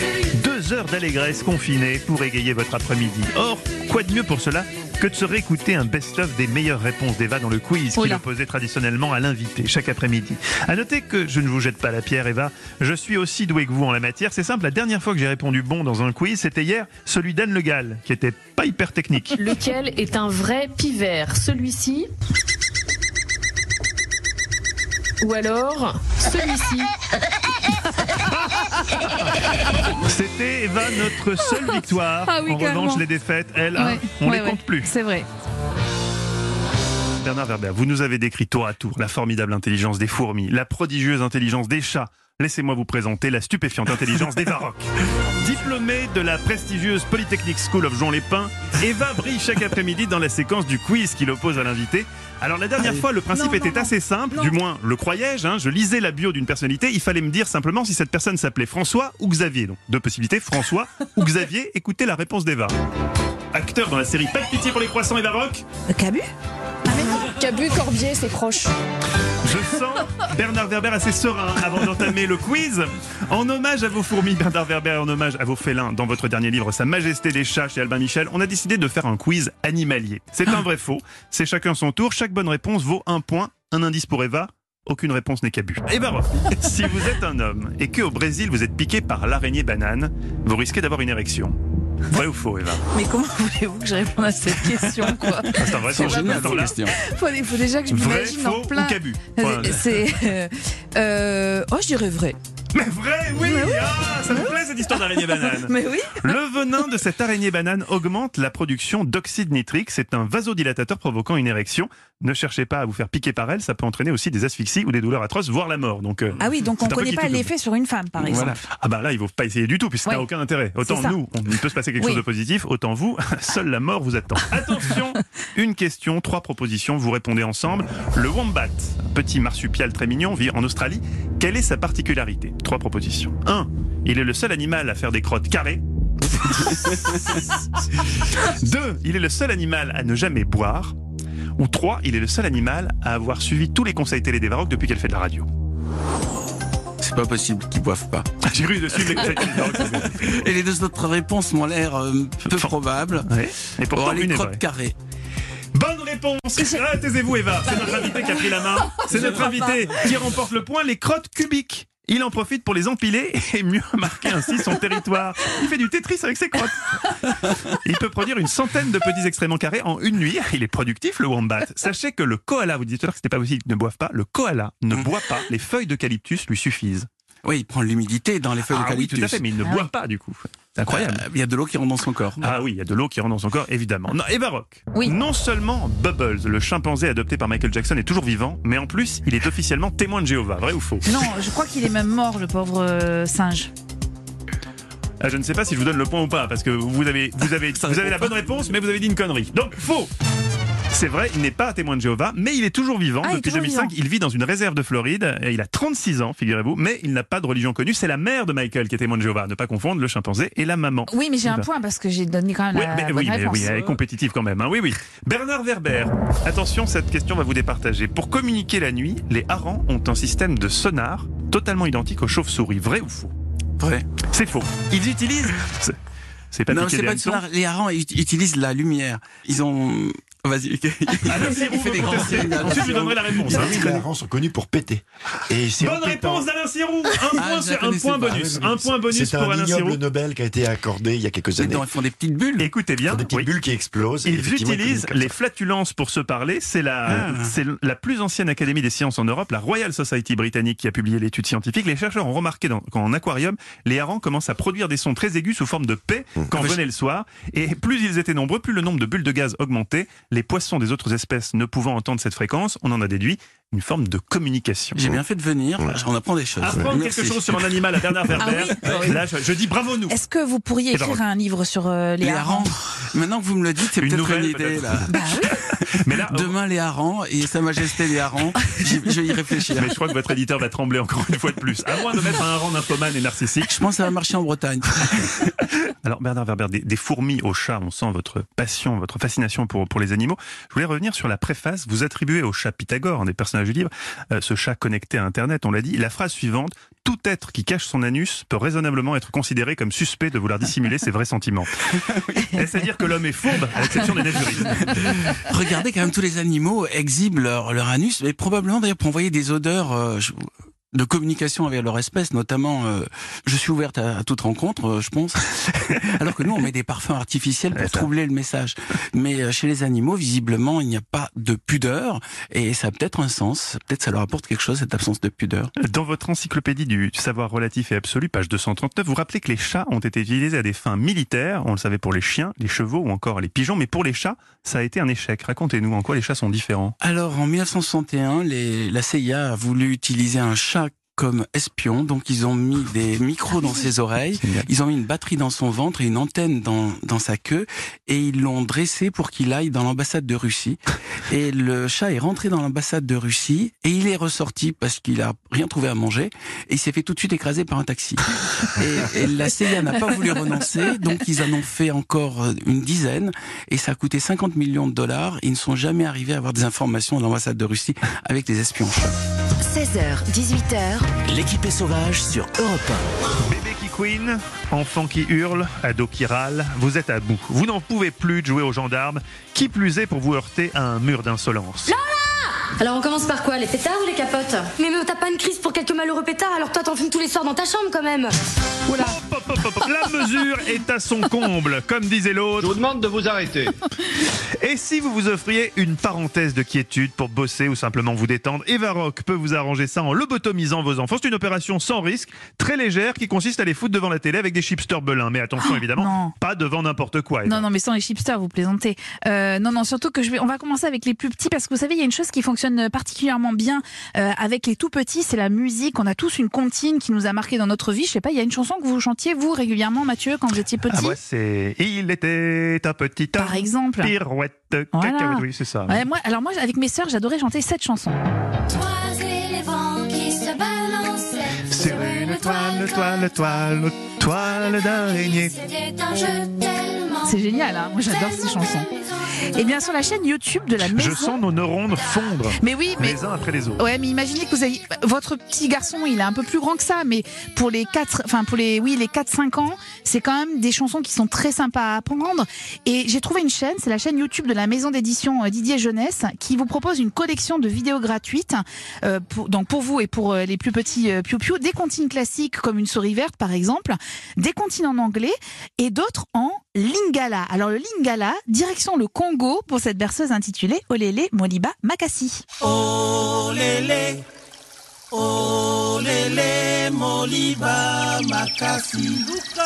2 heures d'allégresse confinée pour égayer votre après-midi. Or, quoi de mieux pour cela que de se réécouter un best-of des meilleures réponses d'Eva dans le quiz qu'il opposait traditionnellement à l'invité chaque après-midi. À noter que je ne vous jette pas la pierre, Eva, je suis aussi doué que vous en la matière. C'est simple, la dernière fois que j'ai répondu bon dans un quiz, c'était hier, celui d'Anne Le Gall, qui était pas hyper technique. Lequel est un vrai pivert? Celui-ci ou alors celui-ci? C'était, Eva, notre seule victoire. Ah oui, en carrément. revanche, les défaites, elles, on les compte plus. C'est vrai. Bernard Werber, vous nous avez décrit tour à tour la formidable intelligence des fourmis, la prodigieuse intelligence des chats. Laissez-moi vous présenter la stupéfiante intelligence d'Eva Rock. Diplômée de la prestigieuse Polytechnic School of Jean Lépin, Eva brille chaque après-midi dans la séquence du quiz qui l'oppose à l'invité. Alors la dernière fois, le principe était assez simple, du moins le croyais-je. Je lisais la bio d'une personnalité, il fallait me dire simplement si cette personne s'appelait François ou Xavier. Donc 2 possibilités, François ou Xavier. Écoutez la réponse d'Eva. Acteur dans la série Pas de pitié pour les croissants, Eva Rock. Cabu? Cabu, Corbier, c'est proche. Je sens Bernard Werber assez serein avant d'entamer le quiz. En hommage à vos fourmis, Bernard Werber, en hommage à vos félins, dans votre dernier livre Sa Majesté des chats chez Albin Michel, on a décidé de faire un quiz animalier. C'est un vrai faux, c'est chacun son tour, chaque bonne réponse vaut 1 point, un indice pour Eva. Aucune réponse n'est Cabu. Eva Rock, si vous êtes un homme et qu'au Brésil vous êtes piqué par l'araignée banane, vous risquez d'avoir une érection. Vrai ou faux, Eva? Mais comment voulez-vous que je réponde à cette question, quoi? C'est un vrai C'est génial, cette question. Faut déjà que je m'imagine vrai, en faux plein. ou Cabu? Je dirais vrai. Mais vrai, oui, ça me plaît cette histoire d'araignée banane. Mais oui. Le venin de cette araignée banane augmente la production d'oxyde nitrique. C'est un vasodilatateur provoquant une érection. Ne cherchez pas à vous faire piquer par elle, ça peut entraîner aussi des asphyxies ou des douleurs atroces, voire la mort. Donc, ah oui, donc on ne connaît pas l'effet sur une femme, par exemple. Voilà. Ah bah là, il ne faut pas essayer du tout, puisque ça n'a aucun intérêt. Autant nous, il peut se passer quelque chose de positif, autant vous, seule la mort vous attend. Attention, une question, 3 propositions, vous répondez ensemble. Le wombat, un petit marsupial très mignon, vit en Australie. Quelle est sa particularité? 3 propositions. 1. Il est le seul animal à faire des crottes carrées. 2. Il est le seul animal à ne jamais boire. Ou 3. Il est le seul animal à avoir suivi tous les conseils télé d'Eva Rock depuis qu'elle fait de la radio. C'est pas possible qu'ils boivent pas. J'ai cru de suivre les conseils télé d'Eva Rock. Et les 2 autres réponses m'ont l'air peu probables. Ouais. Et pourtant, les crottes carrées. Bonne réponse. Ah, taisez-vous, Eva. C'est notre invité qui a pris la main. C'est notre invité qui remporte le point. Les crottes cubiques. Il en profite pour les empiler et mieux marquer ainsi son territoire. Il fait du Tetris avec ses crottes. Il peut produire une centaine de petits excréments carrés en une nuit. Il est productif, le wombat. Sachez que le koala, vous disiez tout à l'heure que c'était pas possible qu'il ne boive pas. Le koala ne boit pas. Les feuilles d'eucalyptus lui suffisent. Oui, il prend l'humidité dans les feuilles d'eucalyptus. Oui, tout à fait, mais il ne boit pas du coup. C'est incroyable. Il y a de l'eau qui rentre dans son corps. Ah oui, il y a de l'eau qui rentre dans son corps, évidemment. Non, Eva Rock. Oui. Non seulement Bubbles, le chimpanzé adopté par Michael Jackson, est toujours vivant, mais en plus, il est officiellement témoin de Jéhovah. Vrai ou faux? Non, je crois qu'il est même mort, le pauvre singe. Ah, je ne sais pas si je vous donne le point ou pas, parce que vous avez la bonne réponse, mais vous avez dit une connerie. Donc, faux. C'est vrai, il n'est pas témoin de Jéhovah, mais il est toujours vivant. Depuis 2005, il vit dans une réserve de Floride. Et il a 36 ans, figurez-vous, mais il n'a pas de religion connue. C'est la mère de Michael qui est témoin de Jéhovah. Ne pas confondre le chimpanzé et la maman. Oui, mais j'ai un point parce que j'ai donné quand même la bonne réponse. Oui, elle est compétitive quand même. Hein. Oui. Bernard Werber. Attention, cette question va vous départager. Pour communiquer la nuit, les harengs ont un système de sonar totalement identique aux chauves-souris. Vrai ou faux? Vrai. C'est faux. Ils utilisent... C'est pas non, piqué c'est des pas hannetons. les harengs utilisent la lumière. Ils ont... Vas-y. Alain Sirou, fait des grands signes. ensuite je lui donnerai la réponse. Les harengs sont connus pour péter. Et c'est bonne réponse d'Alain Sirou. Un point bonus. Un point bonus c'est pour Alain Sirou. C'est un ignoble Nobel qui a été accordé il y a quelques années. Ils font des petites bulles. Écoutez bien. Des petites bulles qui explosent. Ils utilisent les flatulences pour se parler. C'est la plus ancienne académie des sciences en Europe, la Royal Society britannique, qui a publié l'étude scientifique. Les chercheurs ont remarqué qu'en aquarium, les harengs commencent à produire des sons très aigus sous forme de paix quand venait le soir. Et plus ils étaient nombreux, plus le nombre de bulles de gaz augmentait. Les poissons des autres espèces ne pouvant entendre cette fréquence, on en a déduit une forme de communication. J'ai bien fait de venir, on apprend des choses. Apprendre quelque chose sur un animal à Bernard Werber. Là, je dis bravo nous. Est-ce que vous pourriez écrire un livre sur les harengs? Maintenant que vous me le dites, c'est peut-être une idée. Là. Bah oui. Mais là, demain les harengs et Sa Majesté les harengs, je vais y réfléchir. Mais je crois que votre éditeur va trembler encore une fois de plus. À moins de mettre un hareng nymphomane et narcissique. Je pense que ça va marcher en Bretagne. Alors Bernard Werber, des fourmis aux chats, on sent votre passion, votre fascination pour les animaux. Je voulais revenir sur la préface. Vous attribuez au chat Pythagore, un des personnages du livre, ce chat connecté à Internet, on l'a dit, la phrase suivante: tout être qui cache son anus peut raisonnablement être considéré comme suspect de vouloir dissimuler ses vrais sentiments. Est-ce à dire que l'homme est fourbe, à l'exception des naturistes? Regardez quand même, tous les animaux exhibent leur anus, mais probablement d'ailleurs pour envoyer des odeurs de communication avec leur espèce, notamment je suis ouverte à toute rencontre, je pense, alors que nous on met des parfums artificiels pour troubler le message. Mais chez les animaux, visiblement, il n'y a pas de pudeur, et ça a peut-être un sens, peut-être ça leur apporte quelque chose, cette absence de pudeur. Dans votre encyclopédie du savoir relatif et absolu, page 239, vous rappelez que les chats ont été utilisés à des fins militaires, on le savait pour les chiens, les chevaux ou encore les pigeons, mais pour les chats, ça a été un échec. Racontez-nous en quoi les chats sont différents. Alors en 1961, la CIA a voulu utiliser un chat comme espion, donc ils ont mis des micros dans ses oreilles, ils ont mis une batterie dans son ventre et une antenne dans sa queue, et ils l'ont dressé pour qu'il aille dans l'ambassade de Russie. Et le chat est rentré dans l'ambassade de Russie, et il est ressorti parce qu'il a rien trouvé à manger, et il s'est fait tout de suite écraser par un taxi. Et la CIA n'a pas voulu renoncer, donc ils en ont fait encore une dizaine, et ça a coûté 50 millions de dollars, et ils ne sont jamais arrivés à avoir des informations de l'ambassade de Russie avec des espions chats. 16h, 18h. L'équipée sauvage sur Europe 1. Bébé qui queen, enfant qui hurle, ado qui râle, vous êtes à bout. Vous n'en pouvez plus de jouer aux gendarmes, qui plus est pour vous heurter à un mur d'insolence. Alors on commence par quoi? Les pétards ou les capotes? Mais t'as pas une crise pour quelques malheureux pétards, alors toi t'en fumes tous les soirs dans ta chambre quand même. Voilà. La mesure est à son comble, comme disait l'autre. Je vous demande de vous arrêter. Et si vous vous offriez une parenthèse de quiétude pour bosser ou simplement vous détendre, Eva Rock peut vous arranger ça en lobotomisant vos enfants. C'est une opération sans risque, très légère, qui consiste à les foutre devant la télé avec des chipsters belins. Mais attention évidemment, pas devant n'importe quoi. Eva. Non, mais sans les chipsters, vous plaisantez. Non, surtout que on va commencer avec les plus petits, parce que vous savez, il y a une chose qui fonctionne particulièrement bien avec les tout petits, c'est la musique. On a tous une comptine qui nous a marqué dans notre vie. Je sais pas, il y a une chanson que vous chantiez, vous, régulièrement, Mathieu, quand vous étiez petit? Ah ouais, c'est Il était un petit homme. Par exemple. Pirouette, cacahuète, oui, c'est ça. Ouais, moi, avec mes sœurs, j'adorais chanter cette chanson. Trois éléphants qui se balançaient sur une toile d'araignée. C'était un jeu tellement... C'est génial, hein. Moi j'adore ces chansons. Et bien sur la chaîne YouTube de la maison... Je sens nos neurones fondre. Mais oui, mais... les uns après les autres. Ouais, mais imaginez que vous avez... Votre petit garçon, il est un peu plus grand que ça, mais pour les 4-5 ans, c'est quand même des chansons qui sont très sympas à apprendre. Et j'ai trouvé une chaîne, c'est la chaîne YouTube de la maison d'édition Didier Jeunesse, qui vous propose une collection de vidéos gratuites, donc pour vous et pour les plus petits piou-piou, des comptines classiques comme Une souris verte par exemple, des comptines en anglais et d'autres en lingala. Alors le lingala, direction le Congo pour cette berceuse intitulée Olélé Moliba Makassi. Olélé, olélé Moliba Makassi.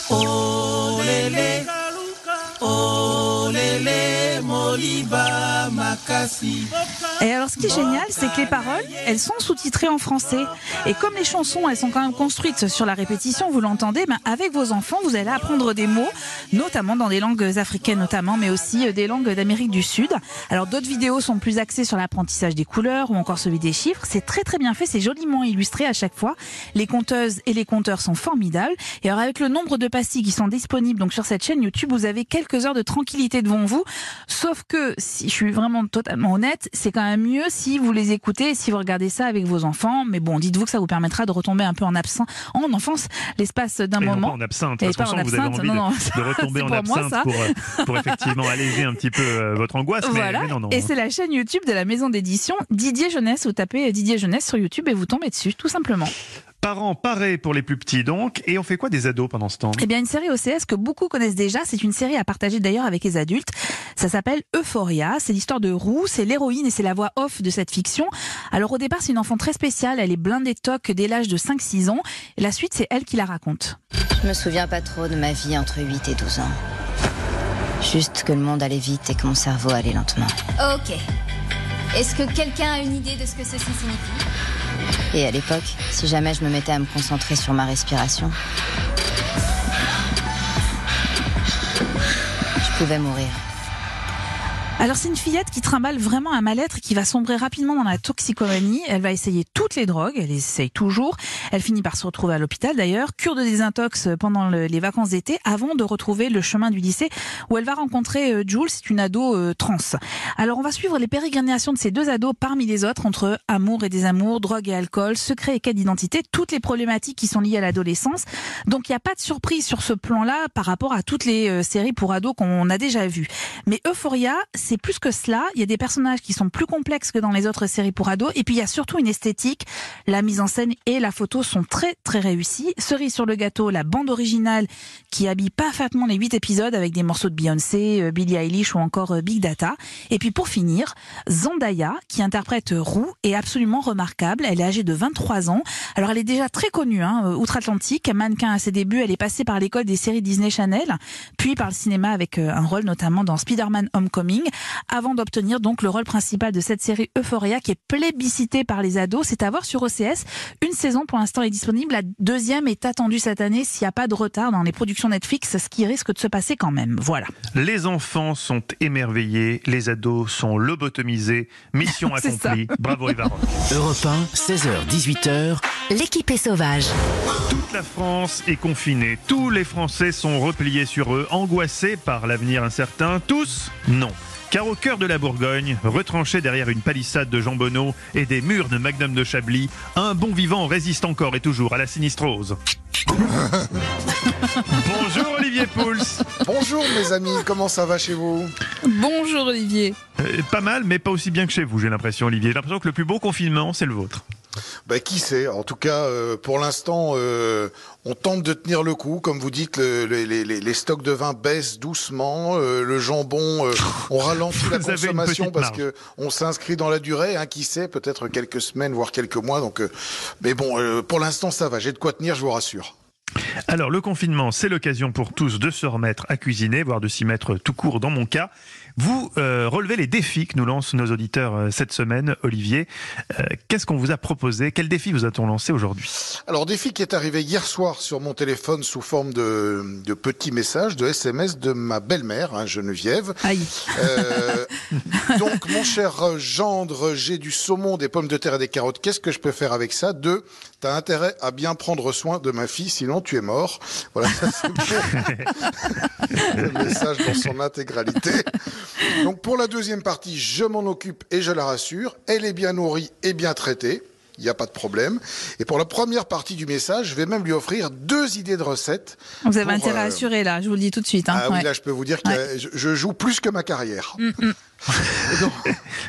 Oh lélé, oh lélé, moliba makasi. Et alors, ce qui est génial, c'est que les paroles, elles sont sous-titrées en français. Et comme les chansons, elles sont quand même construites sur la répétition, vous l'entendez, avec vos enfants, vous allez apprendre des mots, notamment dans des langues africaines notamment, mais aussi des langues d'Amérique du Sud. Alors, d'autres vidéos sont plus axées sur l'apprentissage des couleurs ou encore celui des chiffres. C'est très très bien fait, c'est joliment illustré à chaque fois. Les conteuses et les conteurs sont formidables. Et alors, avec le nombre de pastilles qui sont disponibles donc sur cette chaîne YouTube, vous avez quelques heures de tranquillité devant vous. Sauf que, si je suis vraiment totalement honnête, c'est quand même mieux si vous les écoutez, si vous regardez ça avec vos enfants. Mais bon, dites-vous que ça vous permettra de retomber un peu en enfance, l'espace d'un moment. Non, pas en absinthe, parce qu'on sent que vous avez envie de retomber en absinthe pour effectivement alléger un petit peu votre angoisse. Voilà. Mais non. Et c'est la chaîne YouTube de la maison d'édition Didier Jeunesse. Vous tapez Didier Jeunesse sur YouTube et vous tombez dessus, tout simplement. Parents parés pour les plus petits donc. Et on fait quoi des ados pendant ce temps ? Eh bien, une série OCS que beaucoup connaissent déjà. C'est une série à partager d'ailleurs avec les adultes. Ça s'appelle Euphoria. C'est l'histoire de Rue. C'est l'héroïne et c'est la voix off de cette fiction. Alors au départ, c'est une enfant très spéciale. Elle est blindée de toc dès l'âge de 5-6 ans. Et la suite, c'est elle qui la raconte. Je me souviens pas trop de ma vie entre 8 et 12 ans. Juste que le monde allait vite et que mon cerveau allait lentement. Ok. Est-ce que quelqu'un a une idée de ce que ceci signifie ? Et à l'époque, si jamais je me mettais à me concentrer sur ma respiration, je pouvais mourir. Alors c'est une fillette qui trimballe vraiment un mal-être et qui va sombrer rapidement dans la toxicomanie. Elle va essayer toutes les drogues, elle les essaye toujours. Elle finit par se retrouver à l'hôpital d'ailleurs, cure de désintox pendant les vacances d'été, avant de retrouver le chemin du lycée où elle va rencontrer Jules, c'est une ado trans. Alors on va suivre les pérégrinations de ces deux ados parmi les autres, entre amour et désamour, drogue et alcool, secret et quête d'identité, toutes les problématiques qui sont liées à l'adolescence. Donc il n'y a pas de surprise sur ce plan-là par rapport à toutes les séries pour ados qu'on a déjà vues. Mais Euphoria, c'est plus que cela. Il y a des personnages qui sont plus complexes que dans les autres séries pour ados. Et puis, il y a surtout une esthétique. La mise en scène et la photo sont très, très réussies. Cerise sur le gâteau, la bande originale qui habille parfaitement les 8 épisodes avec des morceaux de Beyoncé, Billie Eilish ou encore Big Data. Et puis, pour finir, Zendaya, qui interprète Rue, est absolument remarquable. Elle est âgée de 23 ans. Alors, elle est déjà très connue, outre-Atlantique. Mannequin à ses débuts, elle est passée par l'école des séries Disney Channel, puis par le cinéma avec un rôle notamment dans Spider-Man Homecoming, avant d'obtenir donc le rôle principal de cette série Euphoria qui est plébiscitée par les ados. C'est à voir sur OCS. Une saison pour l'instant est disponible. La deuxième est attendue cette année s'il n'y a pas de retard dans les productions Netflix, ce qui risque de se passer quand même. Voilà. Les enfants sont émerveillés, les ados sont lobotomisés. Mission accomplie. Bravo Eva Rock. Europe 1, 16h-18h. L'équipe est sauvage. Toute la France est confinée. Tous les Français sont repliés sur eux, angoissés par l'avenir incertain. Tous ? Non. Car au cœur de la Bourgogne, retranché derrière une palissade de jambonneaux et des murs de Magnum de Chablis, un bon vivant résiste encore et toujours à la sinistrose. Bonjour Olivier Pouls. Bonjour mes amis, comment ça va chez vous ? Bonjour Olivier. Pas mal, mais pas aussi bien que chez vous, j'ai l'impression Olivier. J'ai l'impression que le plus beau confinement, c'est le vôtre. Qui sait ? En tout cas, pour l'instant, on tente de tenir le coup. Comme vous dites, les stocks de vin baissent doucement. Le jambon, on ralentit la consommation parce que on s'inscrit dans la durée. Qui sait ? Peut-être quelques semaines, voire quelques mois. Donc, mais bon, pour l'instant, ça va. J'ai de quoi tenir, je vous rassure. Alors, le confinement, c'est l'occasion pour tous de se remettre à cuisiner, voire de s'y mettre tout court dans mon cas. Vous relevez les défis que nous lancent nos auditeurs cette semaine, Olivier. Qu'est-ce qu'on vous a proposé ? Quel défi vous a-t-on lancé aujourd'hui ? Alors, défi qui est arrivé hier soir sur mon téléphone sous forme de petits messages, de SMS de ma belle-mère, Geneviève. Aïe. Donc, mon cher gendre, j'ai du saumon, des pommes de terre et des carottes. Qu'est-ce que je peux faire avec ça ? 2, t'as intérêt à bien prendre soin de ma fille, sinon tu es mort. Voilà, ça c'est pour le message dans son intégralité. Donc pour la deuxième partie, je m'en occupe et je la rassure. Elle est bien nourrie et bien traitée. Il n'y a pas de problème. Et pour la première partie du message, je vais même lui offrir 2 idées de recettes. Vous avez intérêt à assurer là, je vous le dis tout de suite. Oui, là je peux vous dire que je joue plus que ma carrière.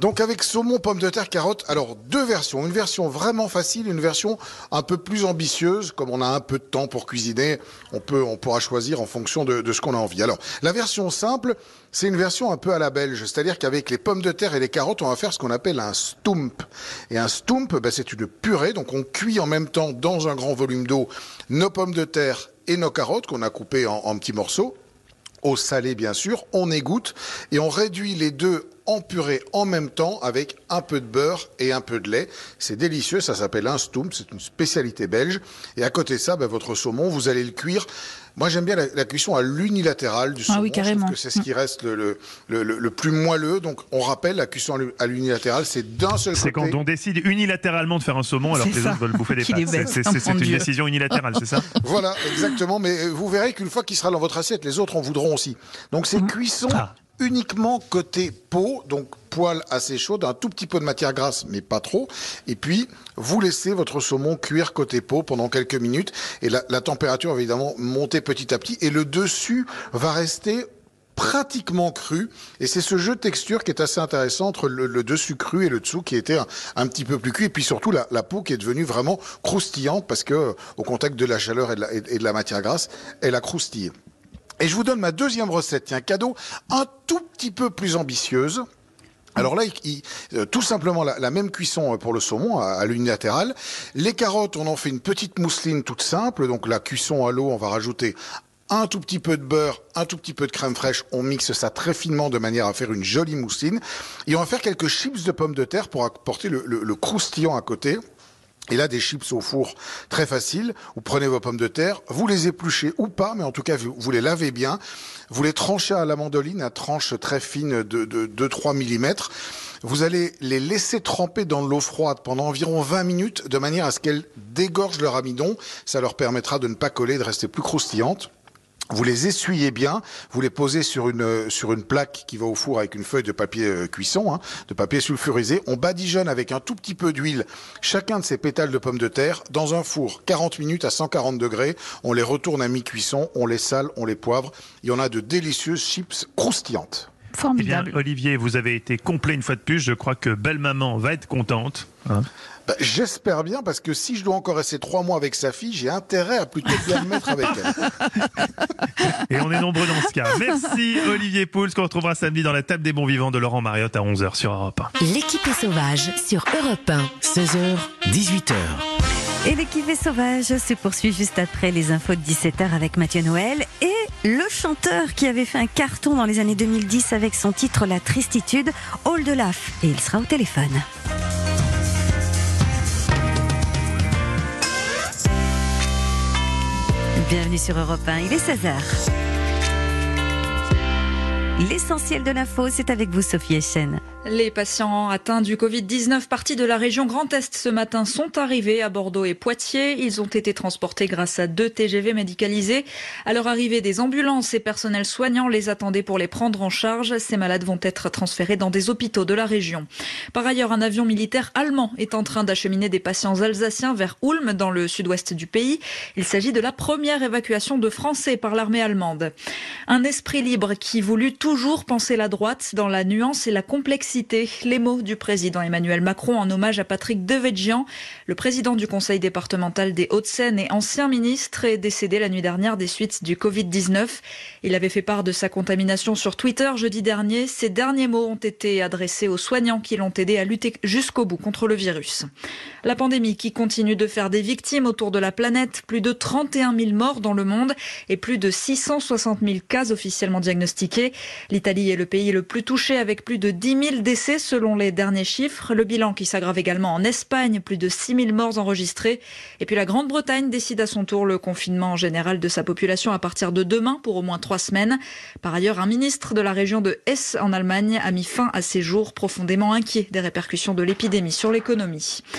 Donc avec saumon, pommes de terre, carottes, alors 2 versions. Une version vraiment facile, une version un peu plus ambitieuse. Comme on a un peu de temps pour cuisiner, on pourra choisir en fonction de ce qu'on a envie. Alors la version simple, c'est une version un peu à la belge, c'est-à-dire qu'avec les pommes de terre et les carottes, on va faire ce qu'on appelle un stoump. Et un stoump, c'est une purée, donc on cuit en même temps dans un grand volume d'eau nos pommes de terre et nos carottes qu'on a coupées en petits morceaux. Eau salée bien sûr, on égoutte et on réduit les deux en purée en même temps avec un peu de beurre et un peu de lait. C'est délicieux, ça s'appelle un stoump, c'est une spécialité belge. Et à côté de ça, votre saumon, vous allez le cuire. Moi, j'aime bien la cuisson à l'unilatéral du saumon. Ah oui, carrément. Parce que c'est ce qui reste le plus moelleux. Donc, on rappelle, la cuisson à l'unilatéral, c'est d'un seul côté. C'est quand on décide unilatéralement de faire un saumon alors que les autres veulent bouffer des pâtes. C'est une décision unilatérale, c'est ça? Voilà, exactement. Mais vous verrez qu'une fois qu'il sera dans votre assiette, les autres en voudront aussi. Donc, c'est cuisson uniquement côté peau, donc poêle assez chaude, un tout petit peu de matière grasse, mais pas trop. Et puis, vous laissez votre saumon cuire côté peau pendant quelques minutes. Et la température va évidemment monter petit à petit. Et le dessus va rester pratiquement cru. Et c'est ce jeu de texture qui est assez intéressant entre le dessus cru et le dessous qui était un petit peu plus cuit. Et puis surtout, la peau qui est devenue vraiment croustillante parce que, au contact de la chaleur et de la matière grasse, elle a croustillé. Et je vous donne ma deuxième recette, tiens, cadeau, un tout petit peu plus ambitieuse. Alors là, tout simplement la même cuisson pour le saumon à l'unilatéral. Les carottes, on en fait une petite mousseline toute simple. Donc la cuisson à l'eau, on va rajouter un tout petit peu de beurre, un tout petit peu de crème fraîche. On mixe ça très finement de manière à faire une jolie mousseline. Et on va faire quelques chips de pommes de terre pour apporter le croustillant à côté. Et là, des chips au four, très facile. Vous prenez vos pommes de terre, vous les épluchez ou pas, mais en tout cas, vous les lavez bien. Vous les tranchez à la mandoline, à tranches très fines de 2-3 mm. Vous allez les laisser tremper dans de l'eau froide pendant environ 20 minutes, de manière à ce qu'elles dégorgent leur amidon. Ça leur permettra de ne pas coller, de rester plus croustillantes. Vous les essuyez bien, vous les posez sur une plaque qui va au four avec une feuille de papier cuisson, de papier sulfurisé. On badigeonne avec un tout petit peu d'huile chacun de ces pétales de pommes de terre dans un four 40 minutes à 140 degrés. On les retourne à mi-cuisson, on les sale, on les poivre. Et on a de délicieuses chips croustillantes. Formidable. Eh bien, Olivier, vous avez été complet une fois de plus. Je crois que belle maman va être contente. J'espère bien, parce que si je dois encore rester 3 mois avec sa fille, j'ai intérêt à plutôt bien me mettre avec elle. Et on est nombreux dans ce cas. Merci Olivier Pouls, qu'on retrouvera samedi dans la table des bons vivants de Laurent Mariotte à 11h sur Europe 1. L'équipe est sauvage sur Europe 1. 16h, 18h. Et l'équipe est sauvage se poursuit juste après les infos de 17h avec Mathieu Noël et le chanteur qui avait fait un carton dans les années 2010 avec son titre La Tristitude, All de Laf. Et il sera au téléphone. Bienvenue sur Europe 1, il est 16h. L'essentiel de l'info, c'est avec vous Sophie Echen. Les patients atteints du Covid-19 partis de la région Grand Est ce matin sont arrivés à Bordeaux et Poitiers. Ils ont été transportés grâce à 2 TGV médicalisés. À leur arrivée, des ambulances et personnels soignants les attendaient pour les prendre en charge. Ces malades vont être transférés dans des hôpitaux de la région. Par ailleurs, un avion militaire allemand est en train d'acheminer des patients alsaciens vers Ulm, dans le sud-ouest du pays. Il s'agit de la première évacuation de Français par l'armée allemande. Un esprit libre qui voulut toujours penser la droite dans la nuance et la complexité. Les mots du président Emmanuel Macron en hommage à Patrick Devedjian. Le président du conseil départemental des Hauts-de-Seine et ancien ministre est décédé la nuit dernière des suites du Covid-19. Il avait fait part de sa contamination sur Twitter jeudi dernier. Ses derniers mots ont été adressés aux soignants qui l'ont aidé à lutter jusqu'au bout contre le virus. La pandémie qui continue de faire des victimes autour de la planète. Plus de 31 000 morts dans le monde et plus de 660 000 cas officiellement diagnostiqués. L'Italie est le pays le plus touché avec plus de 10 000 décès selon les derniers chiffres. Le bilan qui s'aggrave également en Espagne, plus de 6 000 morts enregistrés. Et puis la Grande-Bretagne décide à son tour le confinement général de sa population à partir de demain pour au moins 3 semaines. Par ailleurs, un ministre de la région de Hesse en Allemagne a mis fin à ces jours profondément inquiet des répercussions de l'épidémie sur l'économie.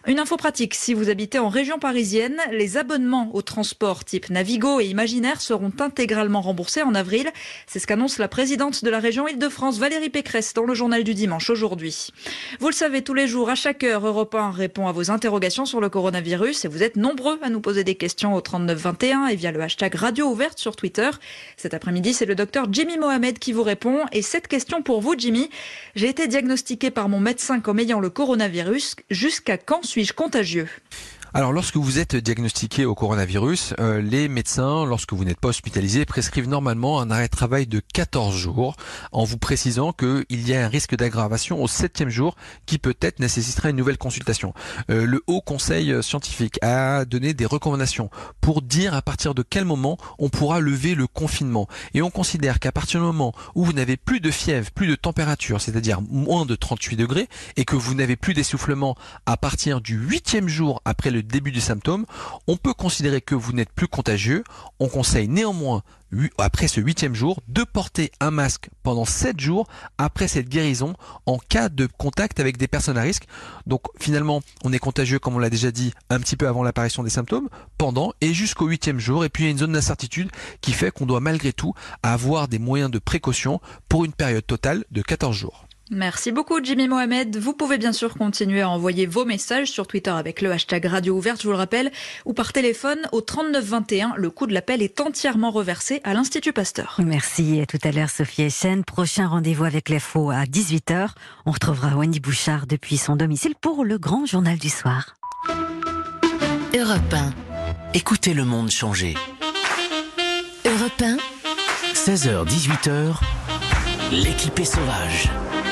Une info pratique, si vous habitez en région parisienne, les abonnements au transport type Navigo et Imaginaire seront intégralement remboursés en avril. C'est ce qu'annonce la présidente de la région Île-de-France, Valérie Pécresse, dans le journal du dimanche aujourd'hui. Vous le savez, tous les jours, à chaque heure, Europe 1 répond à vos interrogations sur le coronavirus et vous êtes nombreux à nous poser des questions au 3921 et via le hashtag Radio Ouverte sur Twitter. Cet après-midi, c'est le docteur Jimmy Mohamed qui vous répond. Et cette question pour vous, Jimmy. J'ai été diagnostiqué par mon médecin comme ayant le coronavirus. Jusqu'à quand suis-je contagieux ? Alors, lorsque vous êtes diagnostiqué au coronavirus, les médecins, lorsque vous n'êtes pas hospitalisé, prescrivent normalement un arrêt de travail de 14 jours, en vous précisant qu'il y a un risque d'aggravation au 7e jour qui peut-être nécessiterait une nouvelle consultation. Le Haut Conseil scientifique a donné des recommandations pour dire à partir de quel moment on pourra lever le confinement. Et on considère qu'à partir du moment où vous n'avez plus de fièvre, plus de température, c'est-à-dire moins de 38 degrés, et que vous n'avez plus d'essoufflement à partir du 8e jour après le début du symptôme, on peut considérer que vous n'êtes plus contagieux. On conseille néanmoins, après ce 8e jour, de porter un masque pendant 7 jours après cette guérison en cas de contact avec des personnes à risque. Donc finalement, on est contagieux, comme on l'a déjà dit, un petit peu avant l'apparition des symptômes, pendant et jusqu'au 8e jour. Et puis il y a une zone d'incertitude qui fait qu'on doit malgré tout avoir des moyens de précaution pour une période totale de 14 jours. Merci beaucoup Jimmy Mohamed. Vous pouvez bien sûr continuer à envoyer vos messages sur Twitter avec le hashtag Radio Ouverte, je vous le rappelle, ou par téléphone au 3921. Le coût de l'appel est entièrement reversé à l'Institut Pasteur. Merci, à tout à l'heure Sophie Echen. Prochain rendez-vous avec l'info à 18h. On retrouvera Wendy Bouchard depuis son domicile pour le grand journal du soir. Europe 1. Écoutez le monde changer. Europe 1. 16h-18h, l'équipée sauvage.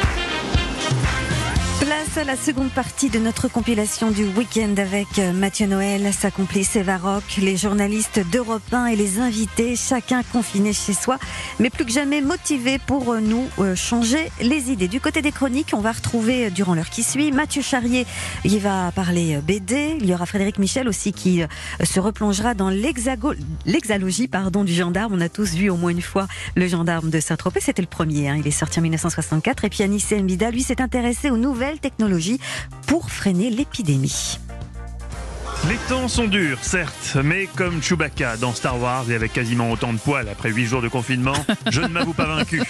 Place à la seconde partie de notre compilation du week-end avec Mathieu Noël, sa complice Eva Rock, les journalistes d'Europe 1 et les invités, chacun confiné chez soi, mais plus que jamais motivé pour nous changer les idées. Du côté des chroniques, on va retrouver durant l'heure qui suit Mathieu Charrier, il va parler BD, il y aura Frédéric Michel aussi qui se replongera dans l'exalogie du gendarme. On a tous vu au moins une fois le gendarme de Saint-Tropez, c'était le premier, il est sorti en 1964. Et puis Anissé Mbida, lui, s'est intéressé aux nouvelles technologies pour freiner l'épidémie. Les temps sont durs, certes, mais comme Chewbacca dans Star Wars et avec quasiment autant de poils après 8 jours de confinement, je ne m'avoue pas vaincu.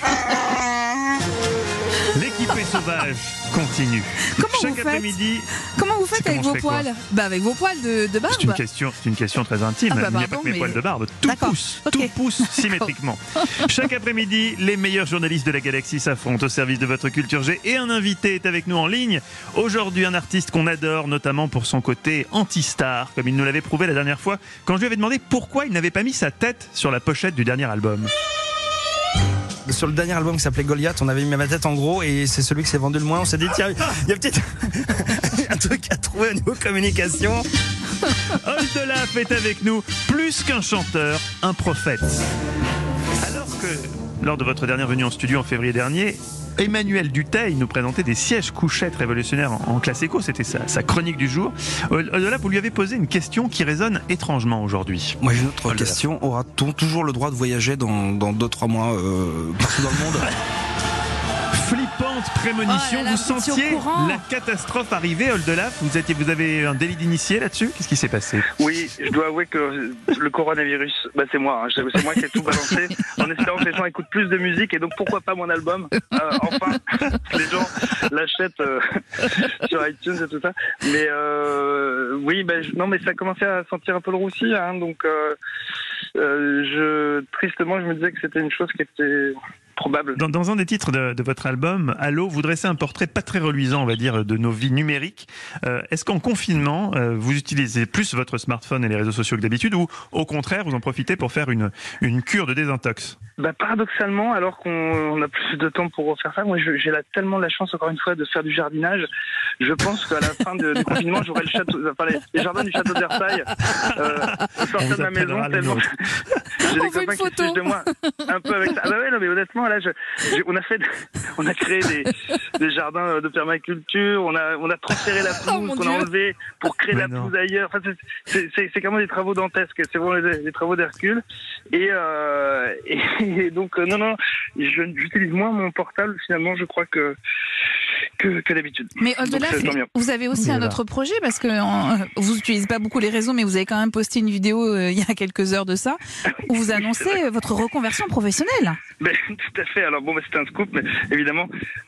L'équipée sauvage continue. Chaque après-midi. Comment vous faites avec vos poils ? Avec vos poils de barbe. C'est une question très intime. Il n'y a pas que mes poils de barbe. Tout pousse symétriquement. Chaque après-midi, les meilleurs journalistes de la galaxie s'affrontent au service de votre culture G. Et un invité est avec nous en ligne. Aujourd'hui, un artiste qu'on adore, notamment pour son côté anti-star, comme il nous l'avait prouvé la dernière fois, quand je lui avais demandé pourquoi il n'avait pas mis sa tête sur la pochette du dernier album. Sur le dernier album qui s'appelait Goliath, on avait mis ma tête en gros et c'est celui qui s'est vendu le moins. On s'est dit tiens, il y a peut-être un truc à trouver au niveau communication. Oldelaf est avec nous, plus qu'un chanteur, un prophète. Alors que lors de votre dernière venue en studio en février dernier, Emmanuel Dutheil nous présentait des sièges couchettes révolutionnaires en classe éco, c'était sa chronique du jour. Oldelaf, vous lui avez posé une question qui résonne étrangement aujourd'hui. Moi j'ai une autre question, aura-t-on toujours le droit de voyager dans 2-3 mois partout dans le monde ? Flippante prémonition, vous sentiez la catastrophe arriver, Oldelaf. Vous avez un délit d'initié là-dessus ? Qu'est-ce qui s'est passé ? Oui, je dois avouer que le coronavirus, c'est moi. C'est moi qui ai tout balancé en espérant que les gens écoutent plus de musique et donc pourquoi pas mon album. Enfin, les gens l'achètent sur iTunes et tout ça. Mais oui, non, mais ça commençait à sentir un peu le roussi, donc tristement, je me disais que c'était une chose qui était probable. Dans un des titres de votre album, Allô, vous dressez un portrait pas très reluisant, on va dire, de nos vies numériques. Est-ce qu'en confinement, vous utilisez plus votre smartphone et les réseaux sociaux que d'habitude, ou au contraire, vous en profitez pour faire une cure de désintox ? Paradoxalement, alors qu'on a plus de temps pour faire ça, moi j'ai tellement la chance, encore une fois, de faire du jardinage. Je pense qu'à la fin du confinement, j'aurai les jardins du château de Versailles au sortir de ma maison, tellement j'ai des copains qui se fichent de moi un peu avec ça. Non, mais honnêtement, là, on a créé des jardins de permaculture, on a transféré la pelouse qu'on a enlevée pour créer la pelouse ailleurs. Enfin, c'est carrément des travaux dantesques, c'est vraiment des travaux d'Hercule. Et donc, non, j'utilise moins mon portable, finalement, je crois que que d'habitude. Mais au-delà, vous avez aussi un autre projet, parce que vous n'utilisez pas beaucoup les réseaux, mais vous avez quand même posté une vidéo il y a quelques heures de ça, où vous annoncez votre reconversion professionnelle. Ben, tout à fait. Alors bon, c'était un scoop, mais évidemment,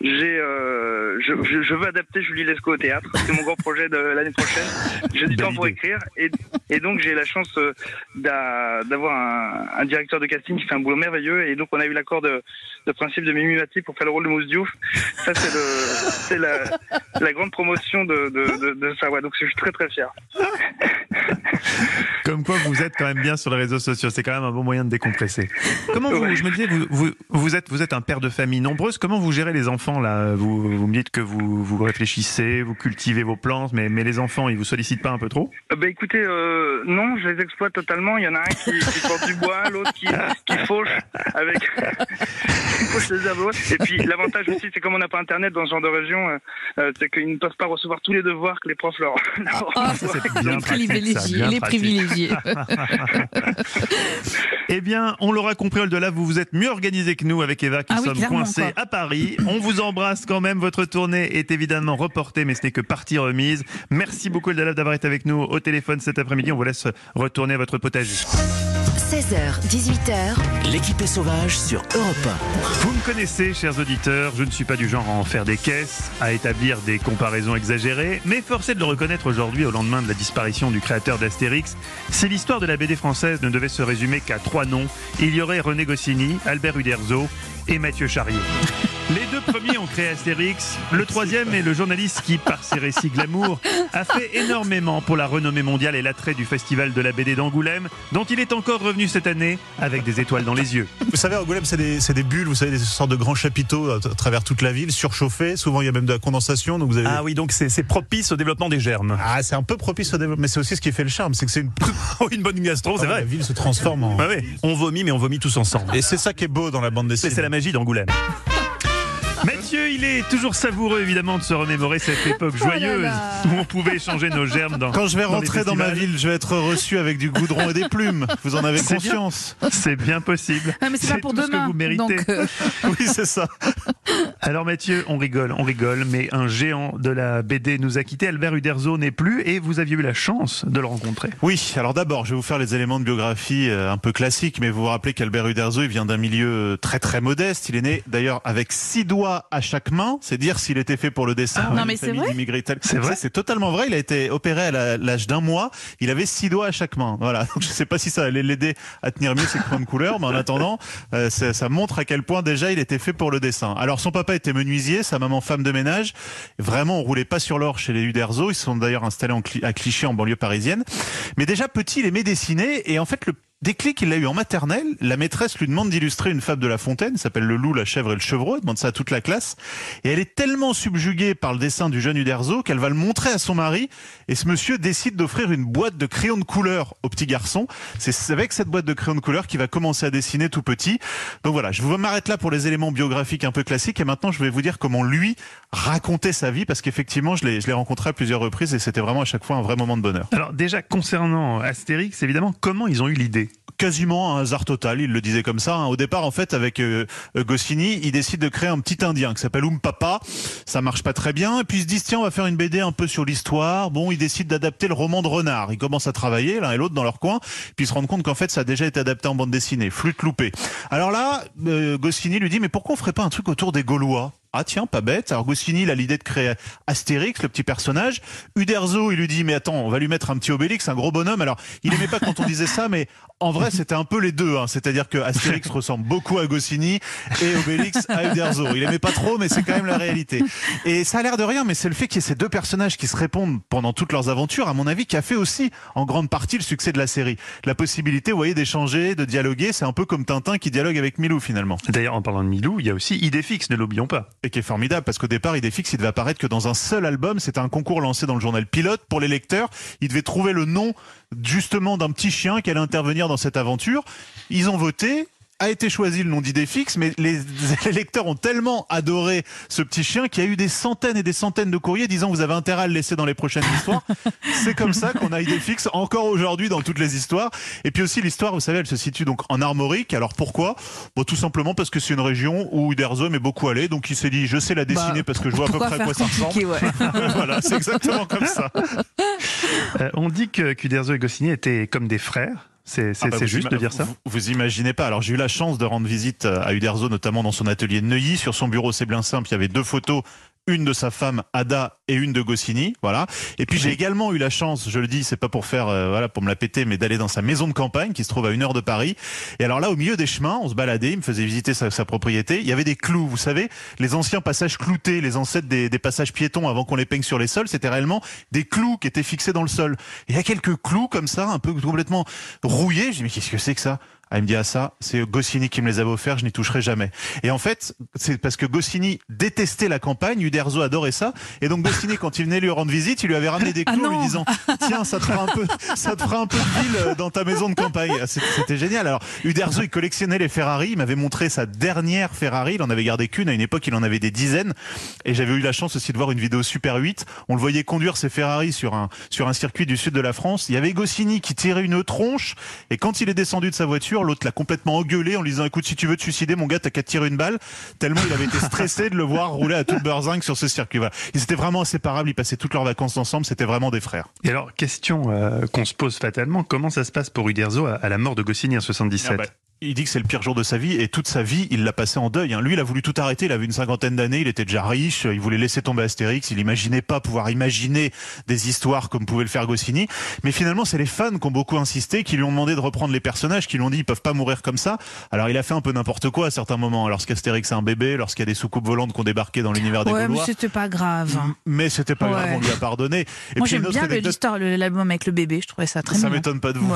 je veux adapter Julie Lescaut au théâtre. C'est mon grand projet de l'année prochaine. J'ai du temps pour écrire, et donc j'ai la chance d'avoir un directeur de casting qui fait un boulot merveilleux, et donc on a eu l'accord de principe de Mimi Mati pour faire le rôle de Mousse Diouf. Ça, c'est la grande promotion de ça. Ouais, donc je suis très très fier. Comme quoi vous êtes quand même bien sur les réseaux sociaux, c'est quand même un bon moyen de décompresser. Comment je me disais, vous êtes un père de famille nombreuse, comment vous gérez les enfants là? Vous me dites que vous réfléchissez, vous cultivez vos plantes, mais les enfants, ils vous sollicitent pas un peu trop? Écoutez, non, je les exploite totalement. Il y en a un qui porte du bois, l'autre qui fauche avec qui fauche les herbes. Et puis l'avantage aussi, c'est comme on n'a pas internet dans ce genre de région, c'est qu'ils ne peuvent pas recevoir tous les devoirs que les profs leur c'est bien les privilégiés. Eh bien, on l'aura compris, au-delà, vous êtes mieux organisé que nous avec Eva qui sommes coincés à Paris. On vous embrasse quand même. Votre tournée est évidemment reportée, mais ce n'est que partie remise. Merci beaucoup, au-delà, d'avoir été avec nous au téléphone cet après-midi. On vous laisse retourner à votre potager. 16h, 18h. L'équipée sauvage sur Europe 1. Vous me connaissez, chers auditeurs, je ne suis pas du genre à en faire des caisses, à établir des comparaisons exagérées, mais forcé de le reconnaître aujourd'hui, au lendemain de la disparition du créateur d'Astérix, si l'histoire de la BD française ne devait se résumer qu'à 3 noms, il y aurait René Goscinny, Albert Uderzo et Mathieu Charrier. Les 2 premiers ont créé Astérix. Le 3e est le journaliste qui, par ses récits glamour, a fait énormément pour la renommée mondiale et l'attrait du festival de la BD d'Angoulême, dont il est encore revenu cette année avec des étoiles dans les yeux. Vous savez, Angoulême, c'est des bulles, vous savez, des sortes de grands chapiteaux à travers toute la ville, surchauffés. Souvent, il y a même de la condensation. Donc vous avez... Ah oui, donc c'est propice au développement des germes. Ah, c'est un peu propice au développement, mais c'est aussi ce qui fait le charme, c'est que c'est une bonne gastro, c'est vrai. La ville se transforme en... Ah oui, on vomit, mais on vomit tous ensemble. Et c'est ça qui est beau dans la bande dessinée. C'est la magie d'Angoulême. Mathieu, il est toujours savoureux évidemment de se remémorer cette époque joyeuse où on pouvait échanger nos germes Quand je vais rentrer dans ma ville, je vais être reçu avec du goudron et des plumes. Vous en avez conscience? C'est bien possible. Non, mais c'est pas pour demain. Ce que vous méritez. Donc Oui, c'est ça. Alors Mathieu, on rigole, mais un géant de la BD nous a quittés. Albert Uderzo n'est plus et vous aviez eu la chance de le rencontrer. Oui, alors d'abord, je vais vous faire les éléments de biographie un peu classiques, mais vous vous rappelez qu'Albert Uderzo, il vient d'un milieu très très modeste. Il est né d'ailleurs avec 6 doigts à chaque main, c'est dire s'il était fait pour le dessin. Non mais c'est vrai. C'est vrai, c'est totalement vrai. Il a été opéré à l'âge d'1 mois. Il avait 6 doigts à chaque main. Voilà. Donc, je sais pas si ça allait l'aider à tenir mieux ses crayons de couleur, mais en attendant, ça montre à quel point déjà il était fait pour le dessin. Alors son papa était menuisier, sa maman femme de ménage. Vraiment, on roulait pas sur l'or chez les Uderzo. Ils se sont d'ailleurs installés à Clichy, en banlieue parisienne. Mais déjà petit, il aimait dessiner et en fait le déclic, il l'a eu en maternelle. La maîtresse lui demande d'illustrer une fable de La Fontaine, s'appelle Le loup, la chèvre et le chevreau. Elle demande ça à toute la classe. Et elle est tellement subjuguée par le dessin du jeune Uderzo qu'elle va le montrer à son mari. Et ce monsieur décide d'offrir une boîte de crayons de couleur au petit garçon. C'est avec cette boîte de crayons de couleur qu'il va commencer à dessiner tout petit. Donc voilà, je vous m'arrête là pour les éléments biographiques un peu classiques. Et maintenant, je vais vous dire comment lui racontait sa vie, parce qu'effectivement, je l'ai rencontré à plusieurs reprises et c'était vraiment à chaque fois un vrai moment de bonheur. Alors déjà, concernant Astérix, évidemment, comment ils ont eu l'idée? Quasiment un hasard total, il le disait comme ça. Au départ, en fait, avec Goscinny, il décide de créer un petit Indien qui s'appelle Papa. Ça marche pas très bien. Et puis ils se disent, tiens, on va faire une BD un peu sur l'histoire. Bon, ils décident d'adapter le roman de Renard. Ils commencent à travailler l'un et l'autre dans leur coin. Puis ils se rendent compte qu'en fait, ça a déjà été adapté en bande dessinée. Flûte loupée. Alors là, Goscinny lui dit, mais pourquoi on ferait pas un truc autour des Gaulois? Ah tiens, pas bête. Alors Goscinny, il a l'idée de créer Astérix, le petit personnage. Uderzo, il lui dit, mais attends, on va lui mettre un petit Obélix, un gros bonhomme. Alors, il aimait pas quand on disait ça, mais en vrai, c'était un peu les deux. C'est-à-dire que Astérix ressemble beaucoup à Goscinny et Obélix à Uderzo. Il aimait pas trop, mais c'est quand même la réalité. Et ça a l'air de rien, mais c'est le fait qu'il y ait ces deux personnages qui se répondent pendant toutes leurs aventures, à mon avis, qui a fait aussi, en grande partie, le succès de la série. La possibilité, vous voyez, d'échanger, de dialoguer, c'est un peu comme Tintin qui dialogue avec Milou, finalement. D'ailleurs, en parlant de Milou, il y a aussi Idéfix, ne l'oublions pas. Et qui est formidable, parce qu'au départ, Idéfix, il devait apparaître que dans un seul album. C'était un concours lancé dans le journal Pilote pour les lecteurs. Ils devaient trouver le nom, justement, d'un petit chien qui allait intervenir dans cette aventure. Ils ont voté. a été choisi le nom d'Idéfix, mais les lecteurs ont tellement adoré ce petit chien qu'il y a eu des centaines et des centaines de courriers disant vous avez intérêt à le laisser dans les prochaines histoires. C'est comme ça qu'on a Idéfix encore aujourd'hui dans toutes les histoires. Et puis aussi l'histoire, vous savez, elle se situe donc en Armorique. Alors pourquoi ? Bon, tout simplement parce que c'est une région où Uderzo aimait beaucoup aller, donc il s'est dit je sais la dessiner parce que je vois à peu près à quoi ça ressemble. Ouais. Voilà, c'est exactement comme ça. On dit qu'Uderzo et Goscinny étaient comme des frères. C'est juste de dire ça. Vous imaginez pas. Alors j'ai eu la chance de rendre visite à Uderzo, notamment dans son atelier de Neuilly. Sur son bureau, c'est bien simple, il y avait 2 photos. Une de sa femme Ada et une de Goscinny, voilà. Et puis j'ai également eu la chance, je le dis, c'est pas pour faire pour me la péter, mais d'aller dans sa maison de campagne qui se trouve à 1 heure de Paris. Et alors là, au milieu des chemins, on se baladait, il me faisait visiter sa propriété. Il y avait des clous, vous savez, les anciens passages cloutés, les ancêtres des passages piétons avant qu'on les peigne sur les sols, c'était réellement des clous qui étaient fixés dans le sol. Et il y a quelques clous comme ça, un peu complètement rouillés. Je dis mais qu'est-ce que c'est que ça ? Ah, il me dit ça, c'est Goscinny qui me les avait offerts, je n'y toucherai jamais. Et en fait, c'est parce que Goscinny détestait la campagne, Uderzo adorait ça, et donc Goscinny, quand il venait lui rendre visite, il lui avait ramené des clous en lui disant tiens, ça te fera un peu de ville dans ta maison de campagne. C'était génial. Alors Uderzo, il collectionnait les Ferrari, il m'avait montré sa dernière Ferrari, il en avait gardé qu'une, à une époque il en avait des dizaines, et j'avais eu la chance aussi de voir une vidéo Super 8, on le voyait conduire ses Ferrari sur un circuit du sud de la France. Il y avait Goscinny qui tirait une tronche, et quand il est descendu de sa voiture, l'autre l'a complètement engueulé en lui disant écoute, si tu veux te suicider mon gars, t'as qu'à te tirer une balle, tellement il avait été stressé de le voir rouler à toute beurzingue sur ce circuit. Voilà. Ils étaient vraiment inséparables, ils passaient toutes leurs vacances ensemble, c'était vraiment des frères. Et alors, question qu'on se pose fatalement, comment ça se passe pour Uderzo à la mort de Goscinny en 77 ? Il dit que c'est le pire jour de sa vie et toute sa vie, il l'a passé en deuil. Lui, il a voulu tout arrêter. Il avait une 50aine d'années, il était déjà riche, il voulait laisser tomber Astérix. Il imaginait pas pouvoir imaginer des histoires comme pouvait le faire Goscinny. Mais finalement, c'est les fans qui ont beaucoup insisté, qui lui ont demandé de reprendre les personnages, qui lui ont dit ils peuvent pas mourir comme ça. Alors, il a fait un peu n'importe quoi à certains moments. Lorsqu'Astérix a un bébé, lorsqu'il y a des soucoupes volantes qui ont débarqué dans l'univers des Gaulois. Mais c'était pas grave. Mais c'était pas grave, on lui a pardonné. Et moi, puis, j'aime bien l'histoire, l'album avec le bébé. Je trouvais ça très bien. Ça m'étonne pas de vous.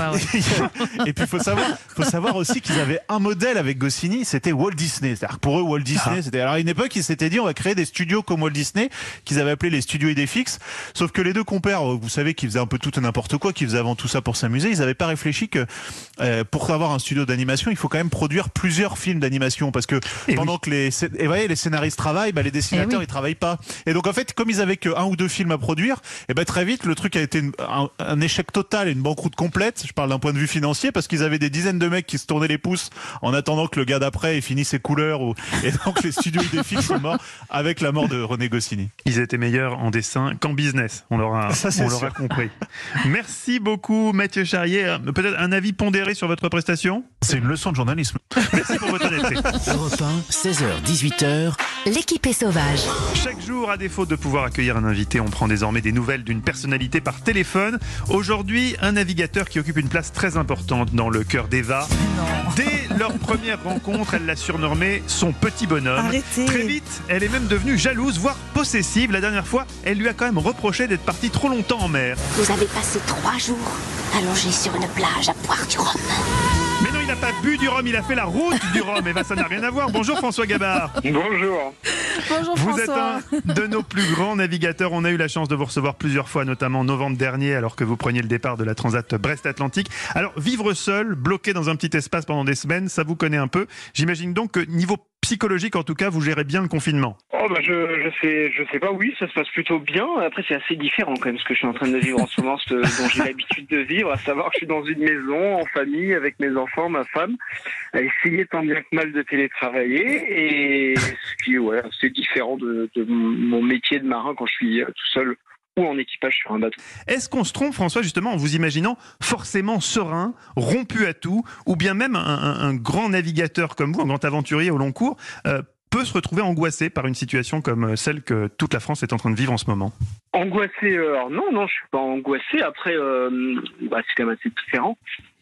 Et puis, faut savoir aussi qu'ils avaient un modèle avec Goscinny, c'était Walt Disney. C'est-à-dire pour eux, Walt Disney, c'était... Alors à une époque, ils s'étaient dit, on va créer des studios comme Walt Disney, qu'ils avaient appelé les studios Idéfix. Sauf que les 2 compères, vous savez, qui faisaient un peu tout et n'importe quoi, qui faisaient avant tout ça pour s'amuser, ils n'avaient pas réfléchi que pour avoir un studio d'animation, il faut quand même produire plusieurs films d'animation, parce que pendant que les scénaristes travaillent, les dessinateurs ils travaillent pas. Et donc en fait, comme ils avaient que 1 ou 2 films à produire, très vite le truc a été un échec total et une banqueroute complète. Je parle d'un point de vue financier, parce qu'ils avaient des dizaines de mecs qui se tournaient les pouces en attendant que le gars d'après ait fini ses couleurs. Et donc les studios Idéfix sont morts avec la mort de René Goscinny. Ils étaient meilleurs en dessin qu'en business, on l'aura compris. Merci beaucoup Mathieu Charrier. Peut-être un avis pondéré sur votre prestation ? C'est une leçon de journalisme. Merci pour votre honnêteté. Europe 1, 16h, 18h. L'équipe est sauvage. Chaque jour, à défaut de pouvoir accueillir un invité, on prend désormais des nouvelles d'une personnalité par téléphone. Aujourd'hui, un navigateur qui occupe une place très importante dans le cœur d'Eva. Dès leur première rencontre, elle l'a surnommé son petit bonhomme. Arrêtez. Très vite, elle est même devenue jalouse, voire possessive. La dernière fois, elle lui a quand même reproché d'être partie trop longtemps en mer. Vous avez passé 3 jours allongés sur une plage à boire du rhum. Mais non, il n'a pas bu du rhum, il a fait la route du rhum. Eva, ça n'a rien à voir. Bonjour François Gabard. Bonjour. Bonjour Vous François. êtes un de nos plus grands navigateurs. On a eu la chance de vous recevoir plusieurs fois, notamment en novembre dernier, alors que vous preniez le départ de la Transat Brest-Atlantique. Alors, vivre seul, bloqué dans un petit espace pendant des semaines, ça vous connaît un peu. J'imagine donc que niveau psychologique, en tout cas, vous gérez bien le confinement. Je sais pas, oui, ça se passe plutôt bien. Après, c'est assez différent quand même ce que je suis en train de vivre en ce moment, ce dont j'ai l'habitude de vivre, à savoir que je suis dans une maison, en famille, avec mes enfants, ma femme, à essayer tant bien que mal de télétravailler, et ce qui est assez différent de mon métier de marin quand je suis tout seul ou en équipage sur un bateau. Est-ce qu'on se trompe, François, justement, en vous imaginant forcément serein, rompu à tout, ou bien même un grand navigateur comme vous, un grand aventurier au long cours, peut se retrouver angoissé par une situation comme celle que toute la France est en train de vivre en ce moment ? Angoissé, alors non, je suis pas angoissé. Après, c'est quand même assez différent.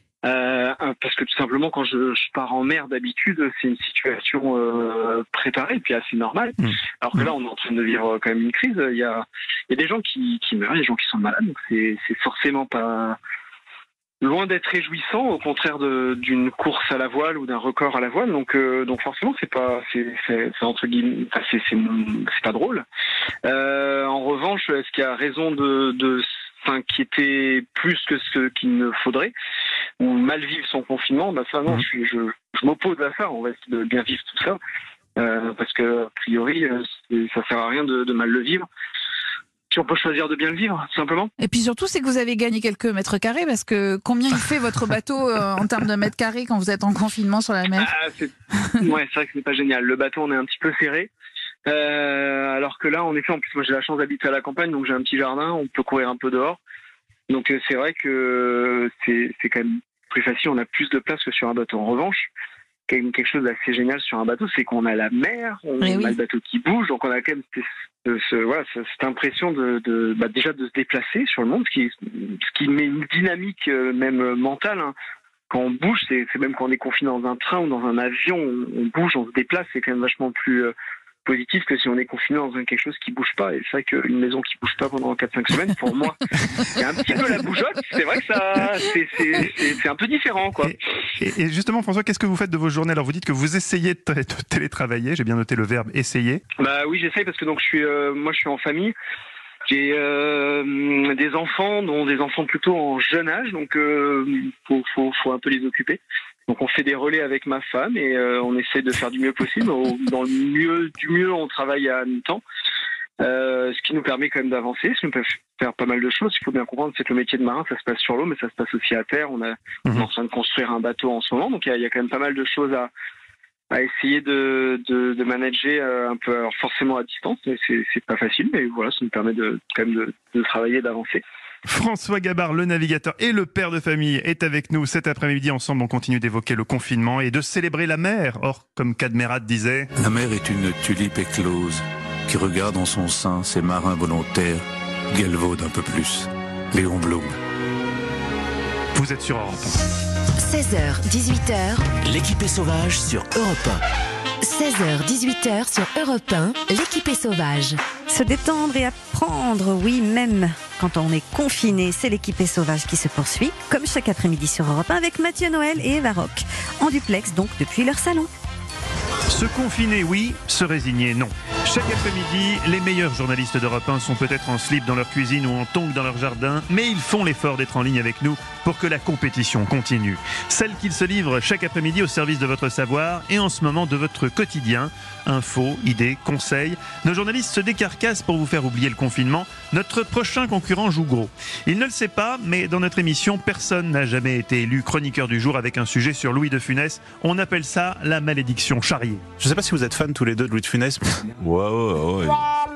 Parce que tout simplement, quand je pars en mer, d'habitude, c'est une situation préparée, puis assez normale. Alors que là, on est en train de vivre quand même une crise. Il y a des gens qui meurent, des gens qui sont malades. Donc c'est forcément pas loin d'être réjouissant, au contraire d'une course à la voile ou d'un record à la voile. Donc forcément, c'est entre guillemets, c'est pas drôle. En revanche, est-ce qu'il y a raison de s'inquiéter plus que ce qu'il ne faudrait ? mal vivre son confinement, bah ça non, je m'oppose à ça. On va essayer de bien vivre tout ça, parce que a priori, ça sert à rien de mal le vivre. Si on peut choisir de bien le vivre, tout simplement. Et puis surtout, c'est que vous avez gagné quelques mètres carrés, parce que combien il fait votre bateau en termes de mètres carrés quand vous êtes en confinement sur la mer? Ouais, c'est vrai que c'est pas génial. Le bateau, on est un petit peu serré. Alors que là, en effet, en plus, moi j'ai la chance d'habiter à la campagne, donc j'ai un petit jardin, on peut courir un peu dehors. Donc c'est vrai que c'est quand même plus facile, on a plus de place que sur un bateau. En revanche, quand même quelque chose d'assez génial sur un bateau, c'est qu'on a la mer, on a le bateau qui bouge, donc on a quand même cette impression déjà de se déplacer sur le monde, ce qui met une dynamique même mentale. Hein. Quand on bouge, c'est même quand on est confiné dans un train ou dans un avion, on bouge, on se déplace, c'est quand même vachement plus positif que si on est confiné dans quelque chose qui bouge pas. Et c'est vrai qu'une maison qui bouge pas pendant 4-5 semaines, pour moi, c'est un petit peu la bougeotte. C'est vrai que ça, c'est un peu différent, quoi. Et justement, François, qu'est-ce que vous faites de vos journées? Alors, vous dites que vous essayez de télétravailler. J'ai bien noté le verbe essayer. Bah oui, j'essaye parce que donc moi je suis en famille. J'ai des enfants, dont des enfants plutôt en jeune âge, donc faut un peu les occuper. Donc on fait des relais avec ma femme et on essaie de faire du mieux possible. Dans le mieux, on travaille à mi-temps, ce qui nous permet quand même d'avancer, ce qui nous peut faire pas mal de choses. Il faut bien comprendre, c'est que le métier de marin, ça se passe sur l'eau, mais ça se passe aussi à terre. On est en train de construire un bateau en ce moment, donc il y a quand même pas mal de choses à essayer de manager un peu, alors forcément à distance, mais c'est pas facile, mais voilà, ça nous permet quand même de travailler, d'avancer. François Gabard, le navigateur et le père de famille, est avec nous cet après-midi. Ensemble, on continue d'évoquer le confinement et de célébrer la mer. Or, comme Cadmerat disait, la mer est une tulipe éclose qui regarde en son sein ses marins volontaires galvaudent un peu plus. Léon Blum. Vous êtes sur Europe 1. 16h, 18h. L'équipée sauvage sur Europe 1. 16h, 18h sur Europe 1, l'équipée sauvage. Se détendre et apprendre, oui, même quand on est confiné, c'est l'équipée sauvage qui se poursuit, comme chaque après-midi sur Europe 1 avec Mathieu Noël et Eva Rock, en duplex donc depuis leur salon. Se confiner, oui, se résigner, non. Chaque après-midi, les meilleurs journalistes d'Europe 1 sont peut-être en slip dans leur cuisine ou en tongs dans leur jardin, mais ils font l'effort d'être en ligne avec nous pour que la compétition continue. Celle qu'ils se livrent chaque après-midi au service de votre savoir et en ce moment de votre quotidien. Infos, idées, conseils. Nos journalistes se décarcassent pour vous faire oublier le confinement. Notre prochain concurrent joue gros. Il ne le sait pas, mais dans notre émission, personne n'a jamais été élu chroniqueur du jour avec un sujet sur Louis de Funès. On appelle ça la malédiction Charrier. Je ne sais pas si vous êtes fans tous les deux de Louis de Funès. Ouais.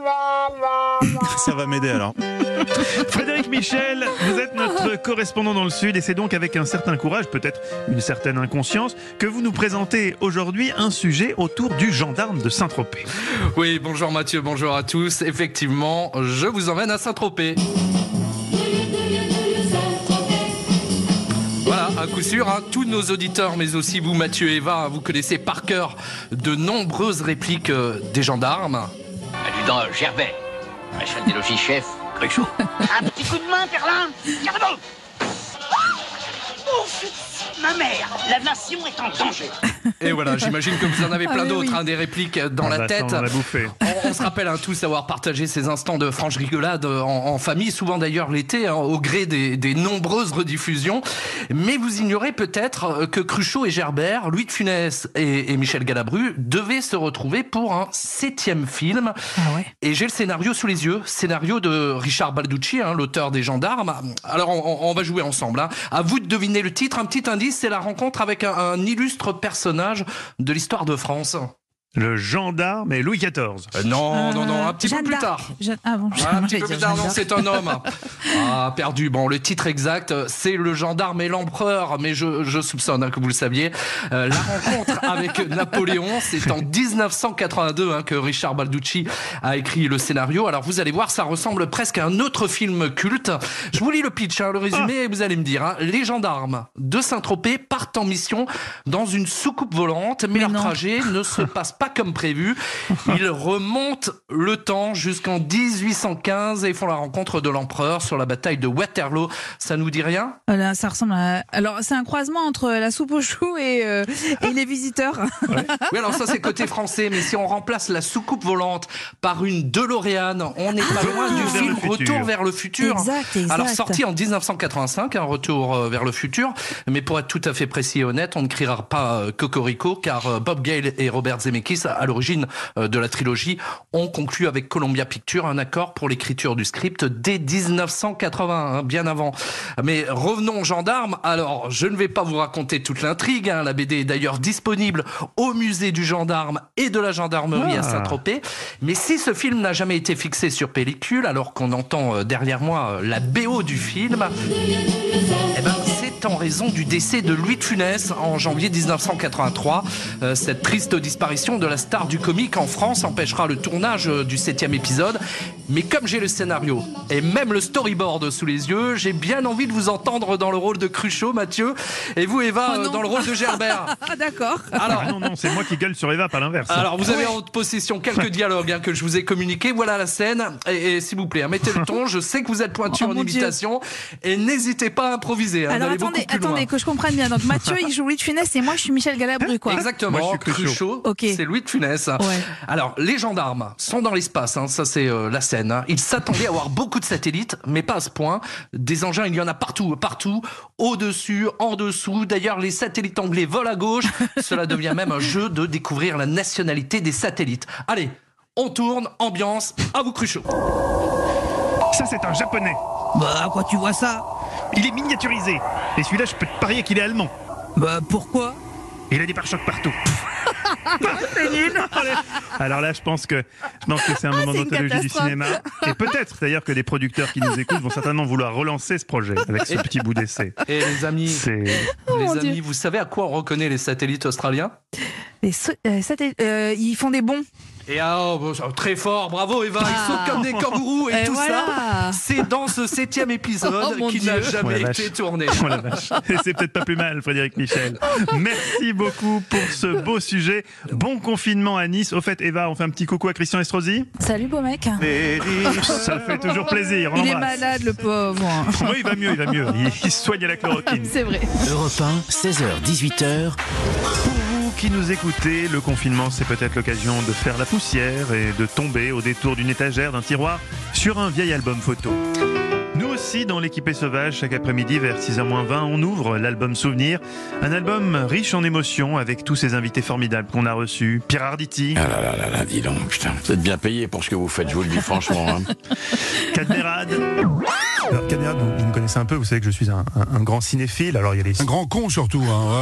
Ça va m'aider alors. Frédéric Michel, vous êtes notre correspondant dans le Sud et c'est donc avec un certain courage, peut-être une certaine inconscience, que vous nous présentez aujourd'hui un sujet autour du gendarme de Saint-Tropez. Oui, bonjour Mathieu, bonjour à tous. Effectivement, je vous emmène à Saint-Tropez. Voilà, à coup sûr, tous nos auditeurs, mais aussi vous Mathieu et Eva, vous connaissez par cœur de nombreuses répliques des gendarmes. Adjudant Gerbet, chef des logis chef, Cruchot. Un petit coup de main, Perlin. Garde-bon. Ma mère, la nation est en danger. Et voilà, j'imagine que vous en avez plein d'autres, des répliques dans la tête. On se rappelle tous avoir partagé ces instants de franche rigolade en famille, souvent d'ailleurs l'été, au gré des nombreuses rediffusions. Mais vous ignorez peut-être que Cruchot et Gerbert, Louis de Funès et Michel Galabru devaient se retrouver pour un 7e film. Ah ouais. Et j'ai le scénario sous les yeux, scénario de Richard Balducci, l'auteur des Gendarmes. Alors on va jouer ensemble. À vous de deviner le titre. Un petit indice, c'est la rencontre avec un illustre personnage de l'histoire de France. Le gendarme et Louis XIV. Non, un petit peu plus tard. Un petit peu plus tard, non, c'est un homme. Perdu. Bon, le titre exact, c'est Le gendarme et l'empereur, mais je soupçonne que vous le saviez. La rencontre avec Napoléon, c'est en 1982 que Richard Balducci a écrit le scénario. Alors vous allez voir, ça ressemble presque à un autre film culte. Je vous lis le pitch, le résumé, et vous allez me dire. Les gendarmes de Saint-Tropez partent en mission dans une soucoupe volante, mais leur trajet ne se passe pas comme prévu. Ils remontent le temps jusqu'en 1815 et font la rencontre de l'empereur sur la bataille de Waterloo. Ça nous dit rien ? Ça ressemble à... Alors, c'est un croisement entre la soupe aux choux et les visiteurs. Ouais. Oui, alors ça, c'est côté français. Mais si on remplace la soucoupe volante par une DeLorean, on n'est pas loin du film Retour vers le futur. Exact. Alors, sorti en 1985, un Retour vers le futur. Mais pour être tout à fait précis et honnête, on ne criera pas Cocorico, car Bob Gale et Robert Zemeckis, à l'origine de la trilogie, ont conclu avec Columbia Pictures un accord pour l'écriture du script dès 1981, bien avant. Mais revenons aux gendarmes. Alors, je ne vais pas vous raconter toute l'intrigue. La BD est d'ailleurs disponible au musée du gendarme et de la gendarmerie à Saint-Tropez. Mais si ce film n'a jamais été fixé sur pellicule, alors qu'on entend derrière moi la BO du film, c'est en raison du décès de Louis de Funès en janvier 1983. Cette triste disparition de la star du comique en France empêchera le tournage du 7e épisode. Mais comme j'ai le scénario et même le storyboard sous les yeux, j'ai bien envie de vous entendre dans le rôle de Cruchot, Mathieu, et vous, Eva, dans le rôle de Gerbert. Ah, d'accord. Alors, non, c'est moi qui gueule sur Eva, pas l'inverse. Alors, vous avez en votre possession quelques dialogues que je vous ai communiqués. Voilà la scène. Et s'il vous plaît, mettez le ton. Je sais que vous êtes pointu en imitation. Et n'hésitez pas à improviser. Alors, attendez, que je comprenne bien. Donc, Mathieu, il joue Louis de Funès et moi, je suis Michel Galabru, quoi. Exactement. Moi, je suis Cruchot. C'est Louis de Funès. Ouais. Alors, les gendarmes sont dans l'espace. Ça, c'est la scène. Ils s'attendaient à avoir beaucoup de satellites, mais pas à ce point. Des engins, il y en a partout. Au-dessus, en dessous. D'ailleurs, les satellites anglais volent à gauche. Cela devient même un jeu de découvrir la nationalité des satellites. Allez, on tourne, ambiance, à vous Cruchot. Ça, c'est un japonais. Bah, à quoi tu vois ça? Il est miniaturisé. Et celui-là, je peux te parier qu'il est allemand. Bah, pourquoi? Il a des pare-chocs partout. C'est nul. Alors là, je pense que c'est un moment d'anthologie du cinéma. Et peut-être d'ailleurs que des producteurs qui nous écoutent vont certainement vouloir relancer ce projet avec ce petit bout d'essai. Et les amis, vous savez à quoi on reconnaît les satellites australiens? Les satellites, ils font des bonds. Et très fort, bravo Eva, ils sautent comme des kangourous et tout ça, c'est dans ce 7e épisode qui n'a jamais été tourné. Oh la vache. Et c'est peut-être pas plus mal, Frédéric Michel. Merci beaucoup pour ce beau sujet. Bon confinement à Nice. Au fait, Eva, on fait un petit coucou à Christian Estrosi. Salut beau mec. Ça fait toujours plaisir. Il est malade le pauvre. Oui, il va mieux. Il se soigne à la chloroquine. C'est vrai. Europe 1, 16h, 18h. Qui nous écoutez, le confinement, c'est peut-être l'occasion de faire la poussière et de tomber au détour d'une étagère, d'un tiroir, sur un vieil album photo. Nous aussi, dans l'équipée sauvage, chaque après-midi vers 6h-20, on ouvre l'album Souvenir. Un album riche en émotions avec tous ces invités formidables qu'on a reçus. Pierre Arditi. Ah là, dis donc, putain. Vous êtes bien payé pour ce que vous faites, je vous le dis franchement. Cadmerade. Alors, Cadmerade, vous me connaissez un peu, vous savez que je suis un grand cinéphile. Alors, il y a les... Un grand con surtout.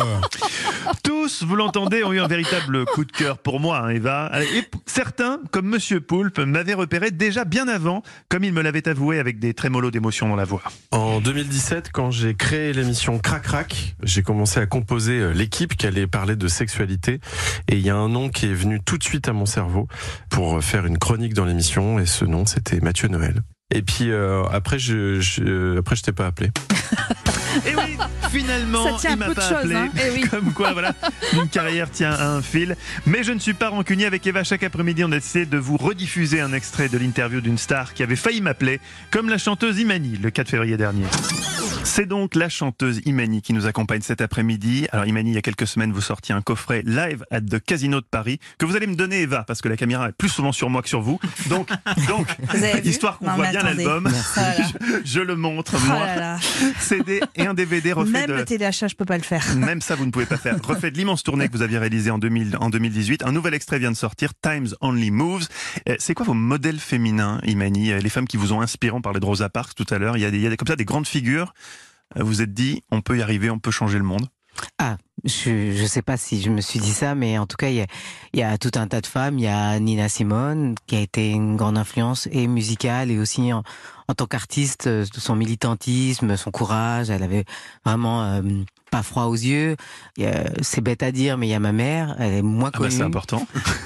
Tous, vous l'entendez, ont eu un véritable coup de cœur pour moi, Eva. Et certains, comme Monsieur Poulpe, m'avaient repéré déjà bien avant, comme il me l'avait avoué avec des trémolos d'émotion dans la voix. En 2017, quand j'ai créé l'émission Crac Crac, j'ai commencé à composer l'équipe qui allait parler de sexualité. Et il y a un nom qui est venu tout de suite à mon cerveau pour faire une chronique dans l'émission. Et ce nom, c'était Mathieu Noël. Et puis après, je t'ai pas appelé. Et oui, finalement, il m'a pas appelé. Comme quoi, voilà, une carrière tient à un fil. Mais je ne suis pas rancunier. Avec Eva, chaque après-midi, on essaie de vous rediffuser un extrait de l'interview d'une star qui avait failli m'appeler, comme la chanteuse Imani, le 4 février dernier. C'est donc la chanteuse Imani qui nous accompagne cet après-midi. Alors Imani, il y a quelques semaines, vous sortiez un coffret live at the Casino de Paris que vous allez me donner, Eva, parce que la caméra est plus souvent sur moi que sur vous. Donc histoire qu'on voit bien l'album, je le montre, moi. CD et un DVD refait même le téléachat, je peux pas le faire. Même ça, vous ne pouvez pas faire. Refait de l'immense tournée que vous aviez réalisée en 2018. Un nouvel extrait vient de sortir, Times Only Moves. C'est quoi vos modèles féminins, Imani? Les femmes qui vous ont inspiré, on parlait de Rosa Parks tout à l'heure. Il y a comme ça des grandes figures. Vous vous êtes dit, on peut y arriver, on peut changer le monde? Ah, je sais pas si je me suis dit ça, mais en tout cas, il y a tout un tas de femmes. Il y a Nina Simone, qui a été une grande influence et musicale, et aussi en tant qu'artiste, son militantisme, son courage. Elle avait vraiment pas froid aux yeux. C'est bête à dire, mais il y a ma mère. Elle est moins connue. C'est important.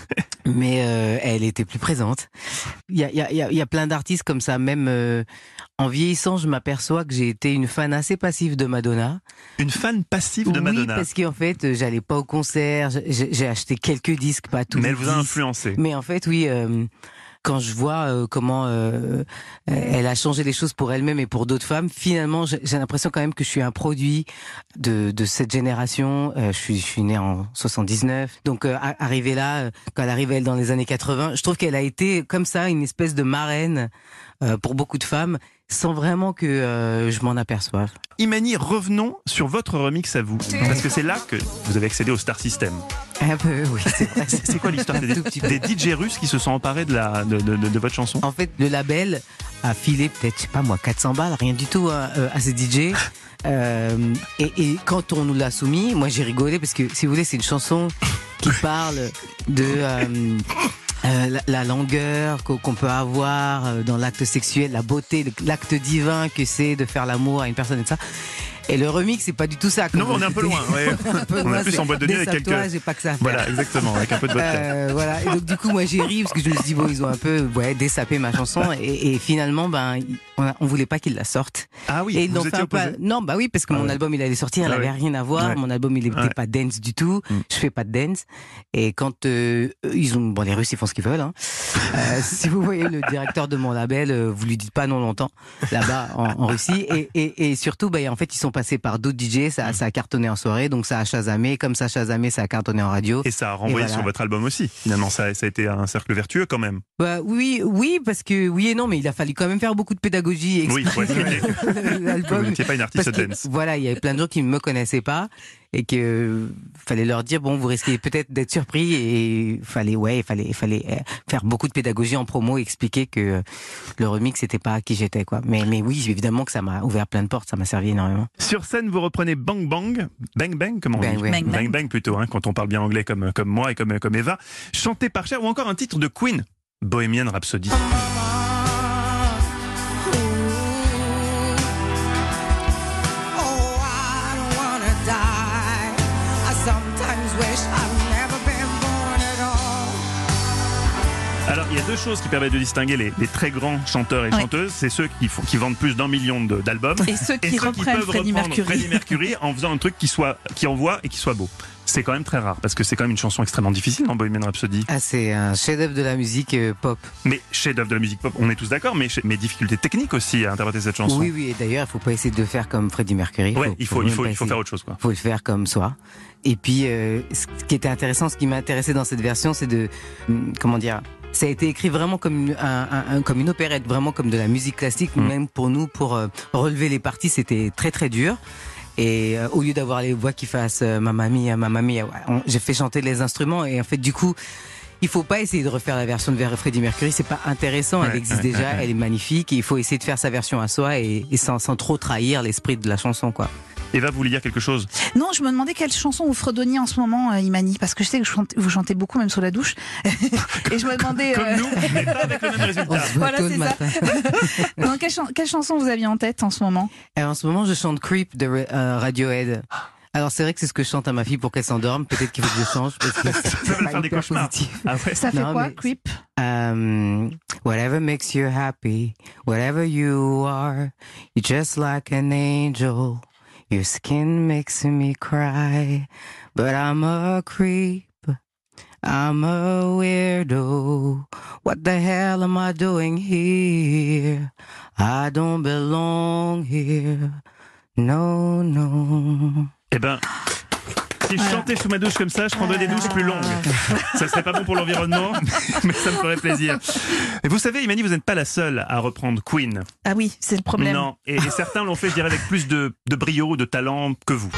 mais elle était plus présente. Il y a plein d'artistes comme ça, même en vieillissant, je m'aperçois que j'ai été une fan assez passive de Madonna. Une fan passive de Madonna? Oui, parce qu'en fait, j'allais pas au concert, j'ai acheté quelques disques, pas tous. Mais elle vous a influencé? Mais en fait, oui... quand je vois comment elle a changé les choses pour elle-même et pour d'autres femmes, finalement, j'ai l'impression quand même que je suis un produit de cette génération. Je suis né en 79, donc arrivée là, quand elle arrivait elle dans les années 80, je trouve qu'elle a été comme ça une espèce de marraine pour beaucoup de femmes, sans vraiment que je m'en aperçoive. Imani, revenons sur votre remix à vous, parce que c'est là que vous avez accédé au Star System. Un peu, oui, c'est vrai. C'est quoi l'histoire des DJ russes qui se sont emparés de votre chanson? En fait, le label a filé peut-être, je sais pas moi, 400 balles, rien du tout à ces DJ. Et quand on nous l'a soumis, moi j'ai rigolé parce que, si vous voulez, c'est une chanson qui parle de... la langueur qu'on peut avoir dans l'acte sexuel, la beauté, l'acte divin que c'est de faire l'amour à une personne et tout ça. Et le remix, c'est pas du tout ça. Non, on est un peu loin. Ouais. On est plus en boîte de nuit avec quelques. J'ai pas que ça à faire. Voilà, exactement, avec un peu de vodka. Voilà. Et donc du coup, moi j'ai ri parce que je me suis dit bon, ils ont un peu dessapé ma chanson et finalement, on voulait pas qu'ils la sortent. Ah oui. Et ils vous étiez opposé? Non, bah oui, parce que mon album il allait sortir, il avait rien à voir. Ouais. Mon album il était pas dance du tout. Je fais pas de dance. Et quand ils ont, les Russes ils font ce qu'ils veulent. Hein. Si vous voyez le directeur de mon label, vous lui dites pas non longtemps là-bas en Russie. Et surtout, en fait, ils sont passés par d'autres DJ, ça a cartonné en soirée, donc ça a chasamé, comme ça a chasamé, ça a cartonné en radio. Et ça a renvoyé sur votre album aussi, finalement, ça a été un cercle vertueux quand même. Oui, parce que oui et non, mais il a fallu quand même faire beaucoup de pédagogie. Oui, faut expliquer. L'album. Vous n'étiez pas une artiste dance. Voilà, il y avait plein de gens qui ne me connaissaient pas et que fallait leur dire vous risquez peut-être d'être surpris et fallait faire beaucoup de pédagogie en promo et expliquer que le remix c'était pas qui j'étais quoi. Mais oui, évidemment que ça m'a ouvert plein de portes, ça m'a servi énormément. Sur scène, vous reprenez Bang Bang, comment on dit? Bang Bang plutôt, quand on parle bien anglais comme moi et comme Eva, chanté par Cher, ou encore un titre de Queen, Bohemian Rhapsody. Alors, il y a deux choses qui permettent de distinguer les très grands chanteurs et chanteuses. C'est ceux qui vendent plus d'1 million d'albums. Et ceux qui reprennent Freddie Mercury en faisant un truc qui envoie et qui soit beau. C'est quand même très rare, parce que c'est quand même une chanson extrêmement difficile dans Bohemian Rhapsody. Ah, c'est un chef-d'œuvre de la musique pop. Mais chef-d'œuvre de la musique pop, on est tous d'accord, mais difficultés techniques aussi à interpréter cette chanson. Oui, et d'ailleurs, il faut pas essayer de faire comme Freddie Mercury. Il faut faire autre chose, quoi. Faut le faire comme soi. Et puis, ce qui était intéressant, ce qui m'a intéressé dans cette version, c'est de, ça a été écrit vraiment comme une opérette, vraiment comme de la musique classique. Même pour nous, pour relever les parties, c'était très très dur. Et au lieu d'avoir les voix qui fassent Mamma Mia, j'ai fait chanter les instruments. Et en fait, du coup, il faut pas essayer de refaire la version de Freddie Mercury. C'est pas intéressant. Elle existe déjà. Elle est magnifique. Et il faut essayer de faire sa version à soi et sans trop trahir l'esprit de la chanson, quoi. Eva, vous voulez dire quelque chose? Non, je me demandais quelle chanson vous fredonniez en ce moment, Imani, parce que je sais que vous chantez beaucoup, même sous la douche. Et je me demandais... Comme nous, mais pas avec le même résultat. Voilà, c'est ça. Non, quelle chanson vous aviez en tête en ce moment? En ce moment, je chante Creep de Radiohead. Alors c'est vrai que c'est ce que je chante à ma fille pour qu'elle s'endorme. Peut-être qu'il faut que je change parce que ça va faire des cauchemars. Ça fait quoi, Creep? Whatever makes you happy, whatever you are, you're just like an angel. Your skin makes me cry, but I'm a creep. I'm a weirdo. What the hell am I doing here? I don't belong here. No, no. Eh ben, si je chantais sous ma douche comme ça, je prendrais des douches plus longues. Ça serait pas bon pour l'environnement, mais ça me ferait plaisir. Et vous savez, Imani, vous n'êtes pas la seule à reprendre Queen. Ah oui, c'est le problème. Non, et certains l'ont fait, je dirais, avec plus de brio, de talent que vous.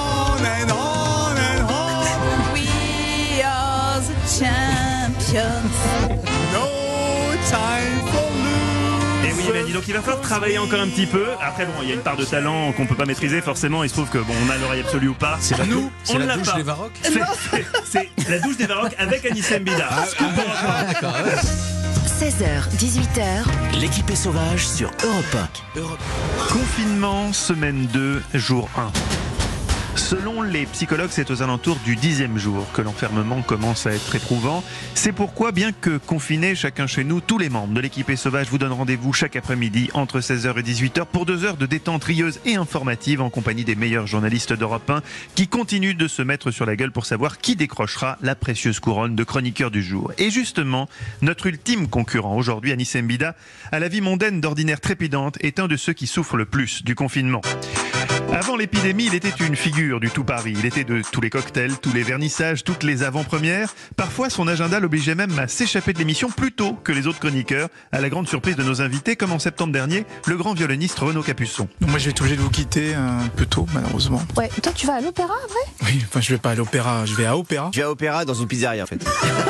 We are the champions. No time for losing. Et oui, Imani, donc il va falloir travailler encore un petit peu. Après, bon, il y a une part de talent qu'on peut pas maîtriser forcément. Il se trouve que on a l'oreille absolue ou pas. C'est nous, on la douche des Varrock. C'est la douche des Varrock avec Anissa Mbida. D'accord. 16h, 18h. L'équipée sauvage sur Europe 1. Confinement, semaine 2, jour 1. Selon les psychologues, c'est aux alentours du 10e jour que l'enfermement commence à être éprouvant. C'est pourquoi, bien que confinés chacun chez nous, tous les membres de l'équipée sauvage vous donnent rendez-vous chaque après-midi entre 16h et 18h pour 2 heures de détente rieuse et informative en compagnie des meilleurs journalistes d'Europe 1 qui continuent de se mettre sur la gueule pour savoir qui décrochera la précieuse couronne de chroniqueur du jour. Et justement, notre ultime concurrent aujourd'hui, Anis Mbida, à la vie mondaine d'ordinaire trépidante, est un de ceux qui souffrent le plus du confinement. Avant l'épidémie, il était une figure du tout Paris. Il était de tous les cocktails, tous les vernissages, toutes les avant-premières. Parfois, son agenda l'obligeait même à s'échapper de l'émission plus tôt que les autres chroniqueurs, à la grande surprise de nos invités, comme en septembre dernier, le grand violoniste Renaud Capuçon. Donc moi, je vais être obligé de vous quitter un peu tôt, malheureusement. Ouais, toi, tu vas à l'opéra, après ? Oui, enfin, je vais pas à l'opéra, je vais à Opéra. Je vais à Opéra dans une pizzeria, en fait.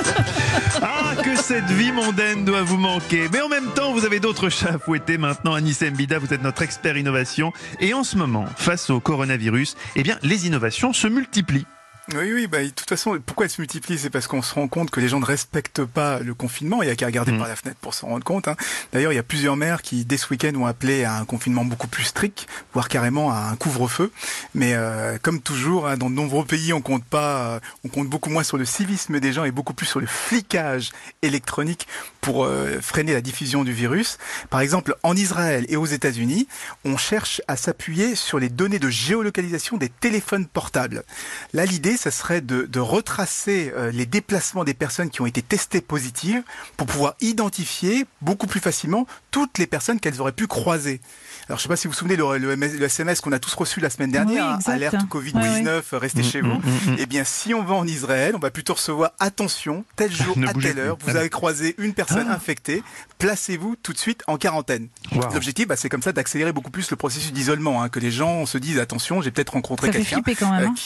Ah, que cette vie mondaine doit vous manquer. Mais en même temps, vous avez d'autres chats à fouetter maintenant. Anis Mbida, vous êtes notre expert innovation. Et en ce moment, face au coronavirus, eh bien, les innovations se multiplient. Oui, de toute façon, pourquoi elles se multiplient ? C'est parce qu'on se rend compte que les gens ne respectent pas le confinement. Il n'y a qu'à regarder par la fenêtre pour s'en rendre compte. D'ailleurs, il y a plusieurs maires qui, dès ce week-end, ont appelé à un confinement beaucoup plus strict, voire carrément à un couvre-feu. Mais comme toujours, dans de nombreux pays, on compte beaucoup moins sur le civisme des gens et beaucoup plus sur le flicage électronique pour freiner la diffusion du virus. Par exemple, en Israël et aux États-Unis, on cherche à s'appuyer sur les données de géolocalisation des téléphones portables. Là, l'idée, ça serait de retracer les déplacements des personnes qui ont été testées positives pour pouvoir identifier beaucoup plus facilement toutes les personnes qu'elles auraient pu croiser. Alors, je ne sais pas si vous vous souvenez le SMS qu'on a tous reçu la semaine dernière, alerte Covid-19, restez chez vous. Eh bien, si on va en Israël, on va plutôt recevoir attention, tel jour à telle heure, vous avez croisé une personne infectée, placez-vous tout de suite en quarantaine. Wow. L'objectif, c'est comme ça d'accélérer beaucoup plus le processus d'isolement, que les gens se disent attention, j'ai peut-être rencontré quelqu'un. Ça fait flipper quand même.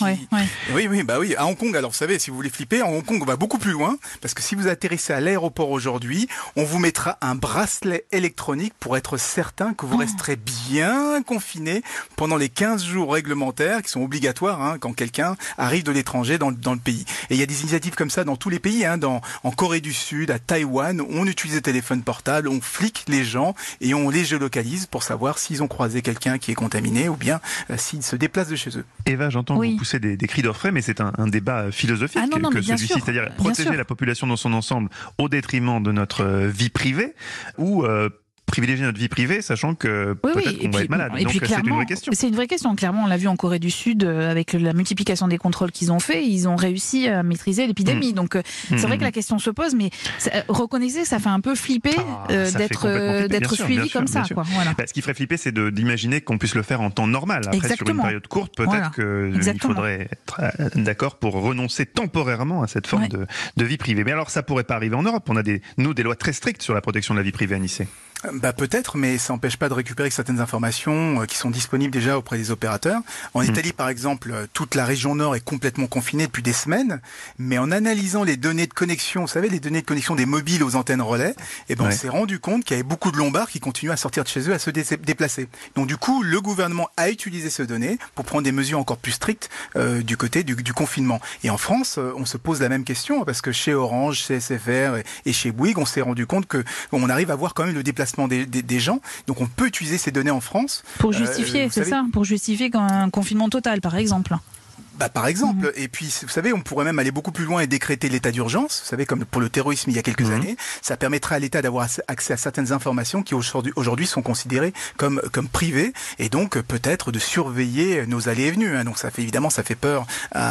Oui, à Hong Kong, alors vous savez, si vous voulez flipper, en Hong Kong, on va beaucoup plus loin, parce que si vous atterrissez à l'aéroport aujourd'hui, on vous mettra un bracelet électronique pour être certain que vous resterez bien confiné pendant les 15 jours réglementaires qui sont obligatoires quand quelqu'un arrive de l'étranger dans le pays. Et il y a des initiatives comme ça dans tous les pays, en Corée du Sud, à Taïwan, on utilise les téléphones portables, on flique les gens et on les géolocalise pour savoir s'ils ont croisé quelqu'un qui est contaminé ou bien s'ils se déplacent de chez eux. Eva, j'entends vous pousser des cris d'orfraie, mais c'est un débat philosophique que celui-ci, c'est-à-dire protéger la population dans son ensemble au détriment de notre vie privée ou privilégier notre vie privée, sachant que peut-être qu'on va être malade. Donc c'est une vraie question. C'est une vraie question. Clairement, on l'a vu en Corée du Sud avec la multiplication des contrôles qu'ils ont fait, ils ont réussi à maîtriser l'épidémie. Donc c'est vrai que la question se pose, mais reconnaissez, ça fait un peu flipper d'être suivi comme ça. Voilà. Ce qui ferait flipper, c'est d'imaginer qu'on puisse le faire en temps normal. Après, sur une période courte, peut-être qu'il faudrait être d'accord pour renoncer temporairement à cette forme de vie privée. Mais alors, ça pourrait pas arriver en Europe. On a des lois très strictes sur la protection de la vie privée à Nice. Peut-être, mais ça n'empêche pas de récupérer certaines informations qui sont disponibles déjà auprès des opérateurs. En Italie, par exemple, toute la région nord est complètement confinée depuis des semaines, mais en analysant les données de connexion, vous savez, les données de connexion des mobiles aux antennes relais, on s'est rendu compte qu'il y avait beaucoup de Lombards qui continuaient à sortir de chez eux, à se déplacer. Donc du coup, le gouvernement a utilisé ces données pour prendre des mesures encore plus strictes du côté du confinement. Et en France, on se pose la même question, parce que chez Orange, chez SFR et chez Bouygues, on s'est rendu compte qu'on arrive à voir quand même le déplacement des gens, donc on peut utiliser ces données en France. Pour justifier, pour justifier un confinement total, par exemple. Par exemple, et puis vous savez, on pourrait même aller beaucoup plus loin et décréter l'état d'urgence, vous savez, comme pour le terrorisme il y a quelques années, ça permettrait à l'État d'avoir accès à certaines informations qui aujourd'hui sont considérées comme privées, et donc peut-être de surveiller nos allées et venues. Donc ça fait peur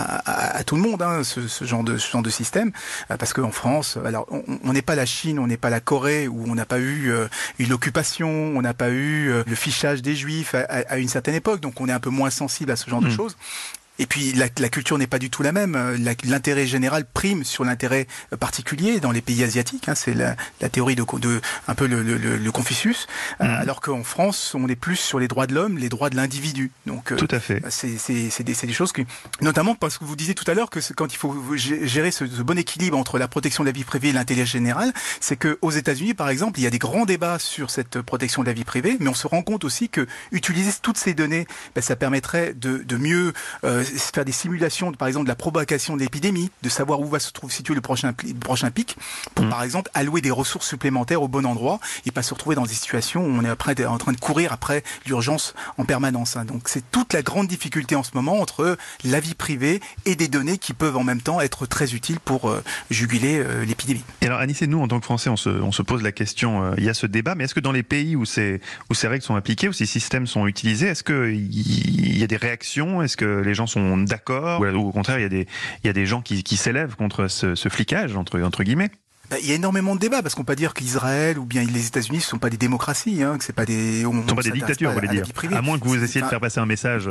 à tout le monde, ce genre de système, parce qu'en France, alors on n'est pas la Chine, on n'est pas la Corée, où on n'a pas eu une occupation, on n'a pas eu le fichage des Juifs à une certaine époque, donc on est un peu moins sensible à ce genre de choses. Et puis la culture n'est pas du tout la même. L'intérêt général prime sur l'intérêt particulier dans les pays asiatiques. C'est la théorie de un peu le Confucius. Alors qu'en France, on est plus sur les droits de l'homme, les droits de l'individu. Donc tout à fait. C'est des choses qui, notamment parce que vous disiez tout à l'heure que quand il faut gérer ce bon équilibre entre la protection de la vie privée et l'intérêt général, c'est que aux États-Unis, par exemple, il y a des grands débats sur cette protection de la vie privée, mais on se rend compte aussi que utiliser toutes ces données, ça permettrait de mieux faire des simulations, par exemple, de la provocation de l'épidémie, de savoir où va se situer le prochain pic, pour par exemple allouer des ressources supplémentaires au bon endroit et pas se retrouver dans des situations où on est en train de courir après l'urgence en permanence. Donc c'est toute la grande difficulté en ce moment entre la vie privée et des données qui peuvent en même temps être très utiles pour juguler l'épidémie. Et alors Anis et nous, en tant que Français, on se pose la question, il y a ce débat, mais est-ce que dans les pays où ces règles sont appliquées, où ces systèmes sont utilisés, est-ce qu'il y a des réactions? Est-ce que les gens sont d'accord? Ou au contraire, il y a des gens qui s'élèvent contre ce flicage, entre guillemets? Il y a énormément de débats parce qu'on peut pas dire qu'Israël ou bien les États-Unis ne sont pas des démocraties, que c'est pas des, ne sont pas des dictatures, on va dire. À moins que vous essayiez de faire passer un message.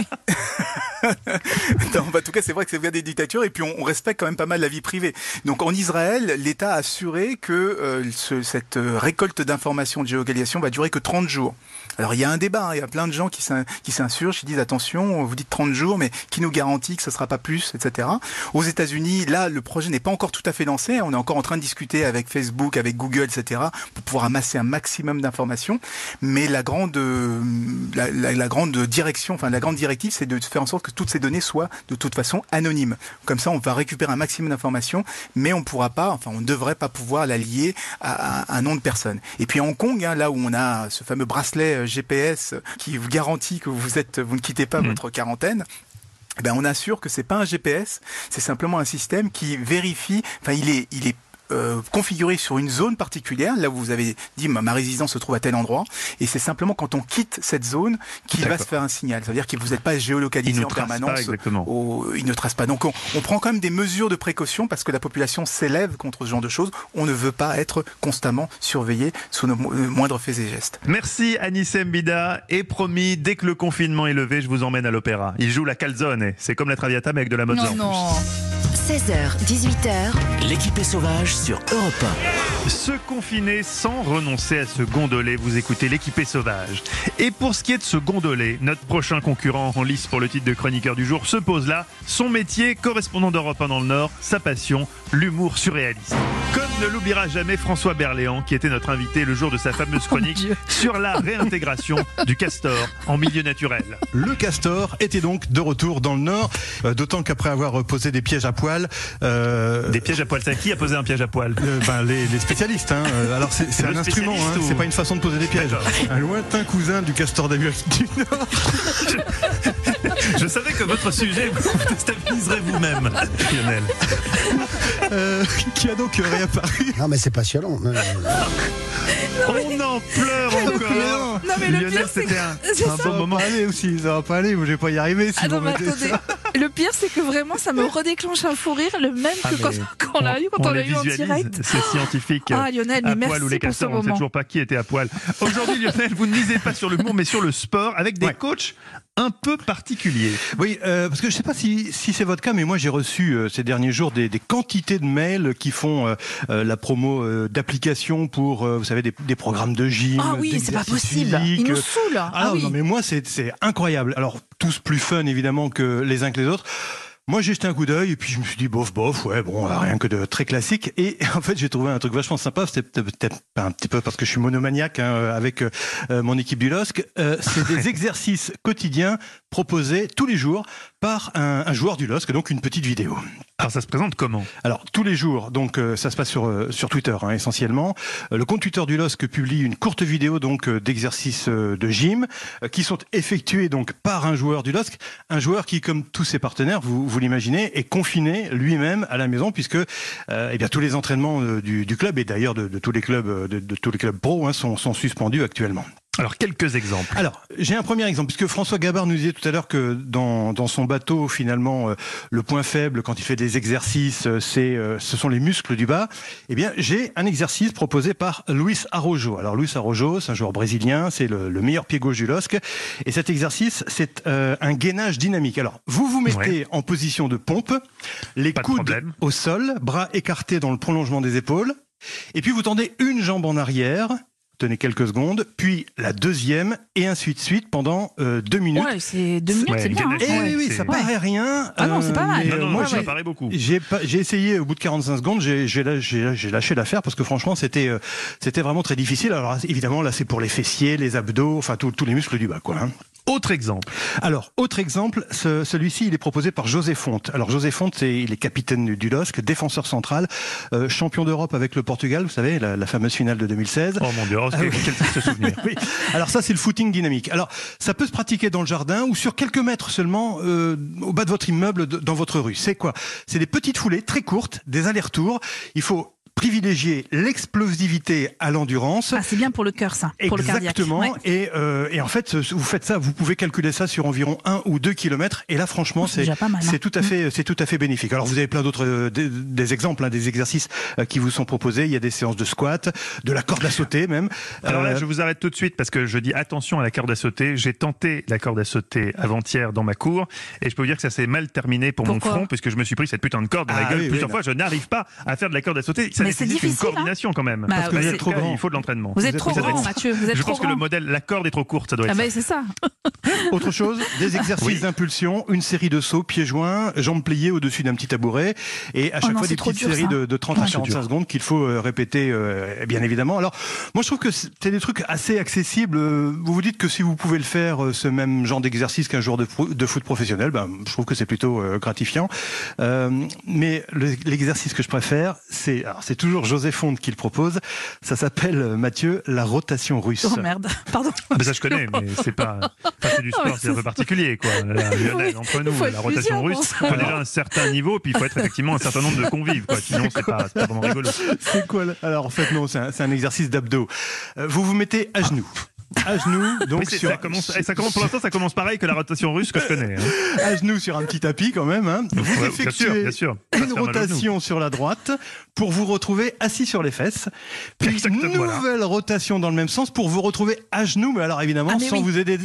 Non, en tout cas, c'est vrai que c'est bien des dictatures et puis on respecte quand même pas mal la vie privée. Donc en Israël, l'État a assuré que cette récolte d'informations de géolocalisation va durer que 30 jours. Alors il y a un débat, il y a plein de gens qui s'insurgent, qui disent attention, vous dites 30 jours, mais qui nous garantit que ce sera pas plus, etc. Aux États-Unis, là, le projet n'est pas encore tout à fait lancé. On est encore en train de discuter avec Facebook, avec Google, etc. pour pouvoir amasser un maximum d'informations. Mais la grande direction, enfin la grande directive, c'est de faire en sorte que toutes ces données soient de toute façon anonymes. Comme ça, on va récupérer un maximum d'informations, mais on ne devrait pas pouvoir la lier à un nom de personne. Et puis à Hong Kong, là où on a ce fameux bracelet GPS qui vous garantit que vous ne quittez pas votre quarantaine, on assure que c'est pas un GPS, c'est simplement un système qui vérifie, il est configuré sur une zone particulière, là où vous avez dit ma résidence se trouve à tel endroit, et c'est simplement quand on quitte cette zone qu'il va se faire un signal. Ça veut dire que vous n'êtes pas géolocalisé en permanence. Il ne trace pas. Donc on prend quand même des mesures de précaution parce que la population s'élève contre ce genre de choses. On ne veut pas être constamment surveillé sous nos moindres faits et gestes. Merci Anis Mbida, et promis, dès que le confinement est levé, je vous emmène à l'opéra. Il joue la calzone, c'est comme la Traviata mais avec de la Mozart. Non. 16h, 18h. L'équipée sauvage sur Europe 1. Se confiner sans renoncer à se gondoler, vous écoutez l'équipée sauvage. Et pour ce qui est de se gondoler, notre prochain concurrent en lice pour le titre de chroniqueur du jour se pose là. Son métier, correspondant d'Europe 1 dans le Nord, sa passion, l'humour surréaliste. Comme ne l'oubliera jamais François Berléand, qui était notre invité le jour de sa fameuse chronique sur la réintégration du castor en milieu naturel. Le castor était donc de retour dans le Nord, d'autant qu'après avoir posé des pièges à poil... Des pièges à poil, c'est qui a posé un piège à poil? Les spécialistes. Alors c'est un instrument, c'est pas une façon de poser des pièges. Un lointain cousin du castor d'Amérique du Nord. Je savais que votre sujet vous déstabiliserait vous-même, Lionel. Qui a donc réapparu. Non mais c'est passionnant. On en pleure encore. Non mais le Lionel, pire c'était un bon moment. Ça va pas aller, je vais pas y arriver si vous mettez ça. Le pire c'est que vraiment ça me redéclenche un fou rire, le même que quand on l'a eu en direct. C'est scientifique. Lionel, mais à poil merci ou les pour ce castors, on ne sait moment. toujours pas qui était à poil. Aujourd'hui Lionel, vous ne misez pas sur l'humour mais sur le sport avec des coachs un peu particuliers. Oui, parce que je ne sais pas si c'est votre cas, mais moi j'ai reçu ces derniers jours des quantités de mails qui font la promo d'applications pour, vous savez, des programmes de gym. Ah oui, c'est pas possible. Ils nous saoulent. Non, mais moi c'est incroyable. Alors tous plus fun évidemment que les uns que les autres. Moi, j'ai jeté un coup d'œil et puis je me suis dit bof, rien que de très classique. Et en fait, j'ai trouvé un truc vachement sympa. C'était peut-être un petit peu parce que je suis monomaniaque avec mon équipe du LOSC. C'est des exercices quotidiens proposés tous les jours par un joueur du LOSC, donc une petite vidéo. Alors ça se présente comment? Alors tous les jours, donc ça se passe sur Twitter essentiellement. Le compte Twitter du LOSC publie une courte vidéo donc d'exercices de gym qui sont effectués donc par un joueur du LOSC, un joueur qui, comme tous ses partenaires, vous l'imaginez, est confiné lui-même à la maison puisque tous les entraînements du club et d'ailleurs de tous les clubs de tous les clubs pro sont suspendus actuellement. Alors, quelques exemples. Alors, j'ai un premier exemple, puisque François Gabard nous disait tout à l'heure que dans son bateau, finalement, le point faible, quand il fait des exercices, ce sont les muscles du bas. Eh bien, j'ai un exercice proposé par Luis Araujo. Alors, Luis Araujo, c'est un joueur brésilien, c'est le meilleur pied gauche du LOSC. Et cet exercice, c'est un gainage dynamique. Alors, vous mettez en position de pompe, les coudes au sol, bras écartés dans le prolongement des épaules, et puis vous tendez une jambe en arrière, tenez quelques secondes, puis la deuxième, et ainsi de suite pendant 2 minutes. Ouais, c'est 2 minutes, c'est bien. Oui, ça paraît rien. Ah non, c'est pas mal. Moi, ça paraît beaucoup. J'ai essayé, au bout de 45 secondes, j'ai lâché l'affaire parce que franchement, c'était vraiment très difficile. Alors évidemment, là, c'est pour les fessiers, les abdos, enfin tous les muscles du bas, quoi. Hein. Autre exemple. Alors, autre exemple, celui-ci, il est proposé par José Fonte. Alors, José Fonte, il est capitaine du LOSC, défenseur central, champion d'Europe avec le Portugal, vous savez, la fameuse finale de 2016. Oh mon Dieu, quel triste souvenir. Oui. Alors ça, c'est le footing dynamique. Alors, ça peut se pratiquer dans le jardin ou sur quelques mètres seulement au bas de votre immeuble, dans votre rue. C'est quoi? C'est des petites foulées très courtes, des allers-retours. Il faut privilégier l'explosivité à l'endurance. Ah, c'est bien pour le cœur, ça. Pour le cardiaque. Exactement. Ouais. Et en fait, vous faites ça, vous pouvez calculer ça sur environ 1 ou 2 kilomètres. Et là, franchement, c'est tout à fait bénéfique. Alors, vous avez plein d'autres des exemples, hein, des exercices qui vous sont proposés. Il y a des séances de squat, de la corde à sauter même. Alors là, je vous arrête tout de suite parce que je dis attention à la corde à sauter. J'ai tenté la corde à sauter avant-hier dans ma cour et je peux vous dire que ça s'est mal terminé pour mon front puisque je me suis pris cette putain de corde dans la gueule plusieurs fois. Je n'arrive pas à faire de la corde à sauter. Ça c'est difficile, une coordination quand même. Parce que vous êtes trop grand. Il faut de l'entraînement. Vous êtes trop grand, Mathieu. Je pense que le modèle, la corde est trop courte, ça doit être ça. C'est ça. Autre chose, des exercices d'impulsion, une série de sauts, pieds joints, jambes pliées au-dessus d'un petit tabouret, et à chaque fois des petites séries de 30 à 45 secondes qu'il faut répéter, bien évidemment. Alors, moi je trouve que c'est des trucs assez accessibles. Vous vous dites que si vous pouvez le faire, ce même genre d'exercice qu'un joueur de foot professionnel, je trouve que c'est plutôt gratifiant. Mais l'exercice que je préfère, c'est toujours José Fonte qui le propose. Ça s'appelle, Mathieu, la rotation russe. Oh merde, pardon. Ça je connais, mais c'est pas. C'est du sport, c'est un peu particulier, quoi. Là, Lionel, entre nous, la rotation russe, il faut déjà un certain niveau, puis il faut être effectivement un certain nombre de convives, quoi. Sinon, c'est pas vraiment rigolo. C'est quoi là? Alors en fait, non, c'est un exercice d'abdos. Vous vous mettez à genoux. À genoux, donc ça commence, pour l'instant, ça commence pareil que la rotation russe que je connais. Hein. À genoux sur un petit tapis quand même. Hein. Vous effectuez bien sûr. Une rotation sur la droite pour vous retrouver assis sur les fesses. Puis une nouvelle rotation dans le même sens pour vous retrouver à genoux, mais alors évidemment sans vous aider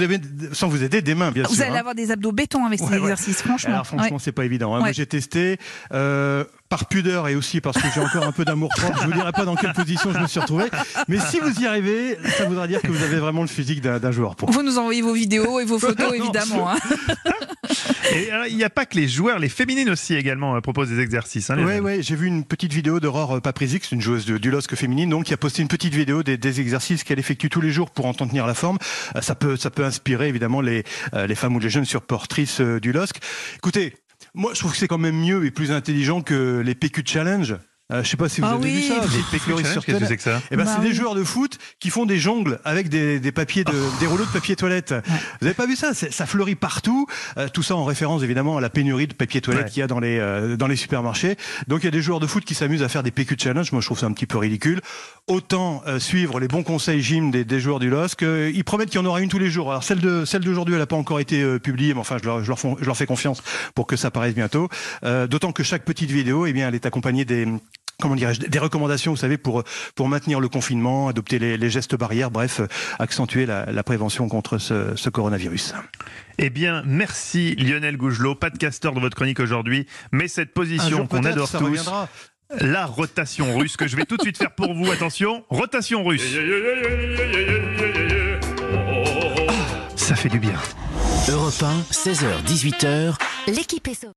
des mains, bien sûr. Vous allez avoir des abdos béton avec ces exercices, franchement. Alors franchement, c'est pas évident. Hein. Moi, j'ai testé. Par pudeur et aussi parce que j'ai encore un peu d'amour propre, je vous dirai pas dans quelle position je me suis retrouvé, mais si vous y arrivez, ça voudra dire que vous avez vraiment le physique d'un joueur pro. Vous nous envoyez vos vidéos et vos photos, évidemment. Hein. Et il n'y a pas que les joueurs, les féminines aussi également proposent des exercices. Hein, oui, j'ai vu une petite vidéo d'Aurore Paprizic, c'est une joueuse du LOSC féminine, donc qui a posté une petite vidéo des exercices qu'elle effectue tous les jours pour en tenir la forme. Ça peut inspirer évidemment les femmes ou les jeunes supportrices du LOSC. Écoutez, moi, je trouve que c'est quand même mieux et plus intelligent que les PQ Challenge. Je sais pas si vous avez vu ça. Les PQ Challenge, qu'est-ce que c'est que ça? C'est des joueurs de foot qui font des jongles avec des papiers des rouleaux de papier toilette. Vous avez pas vu ça? Ça fleurit partout. Tout ça en référence évidemment à la pénurie de papier toilette qu'il y a dans les supermarchés. Donc il y a des joueurs de foot qui s'amusent à faire des PQ Challenge. Moi je trouve ça un petit peu ridicule. Autant suivre les bons conseils gym des joueurs du LOSC. Ils promettent qu'il y en aura une tous les jours. Alors celle d'aujourd'hui elle n'a pas encore été publiée, mais enfin je leur fais confiance pour que ça paraisse bientôt. D'autant que chaque petite vidéo, elle est accompagnée des recommandations, vous savez, pour maintenir le confinement, adopter les gestes barrières, bref, accentuer la prévention contre ce coronavirus. Eh bien, merci Lionel Gougelot, pas de castor dans votre chronique aujourd'hui, mais cette position qu'on adore tous, reviendra. La rotation russe, que je vais tout de suite faire pour vous. Attention, rotation russe. Ça fait du bien. Europe 1, 16h, 18h. L'équipe est sauvée.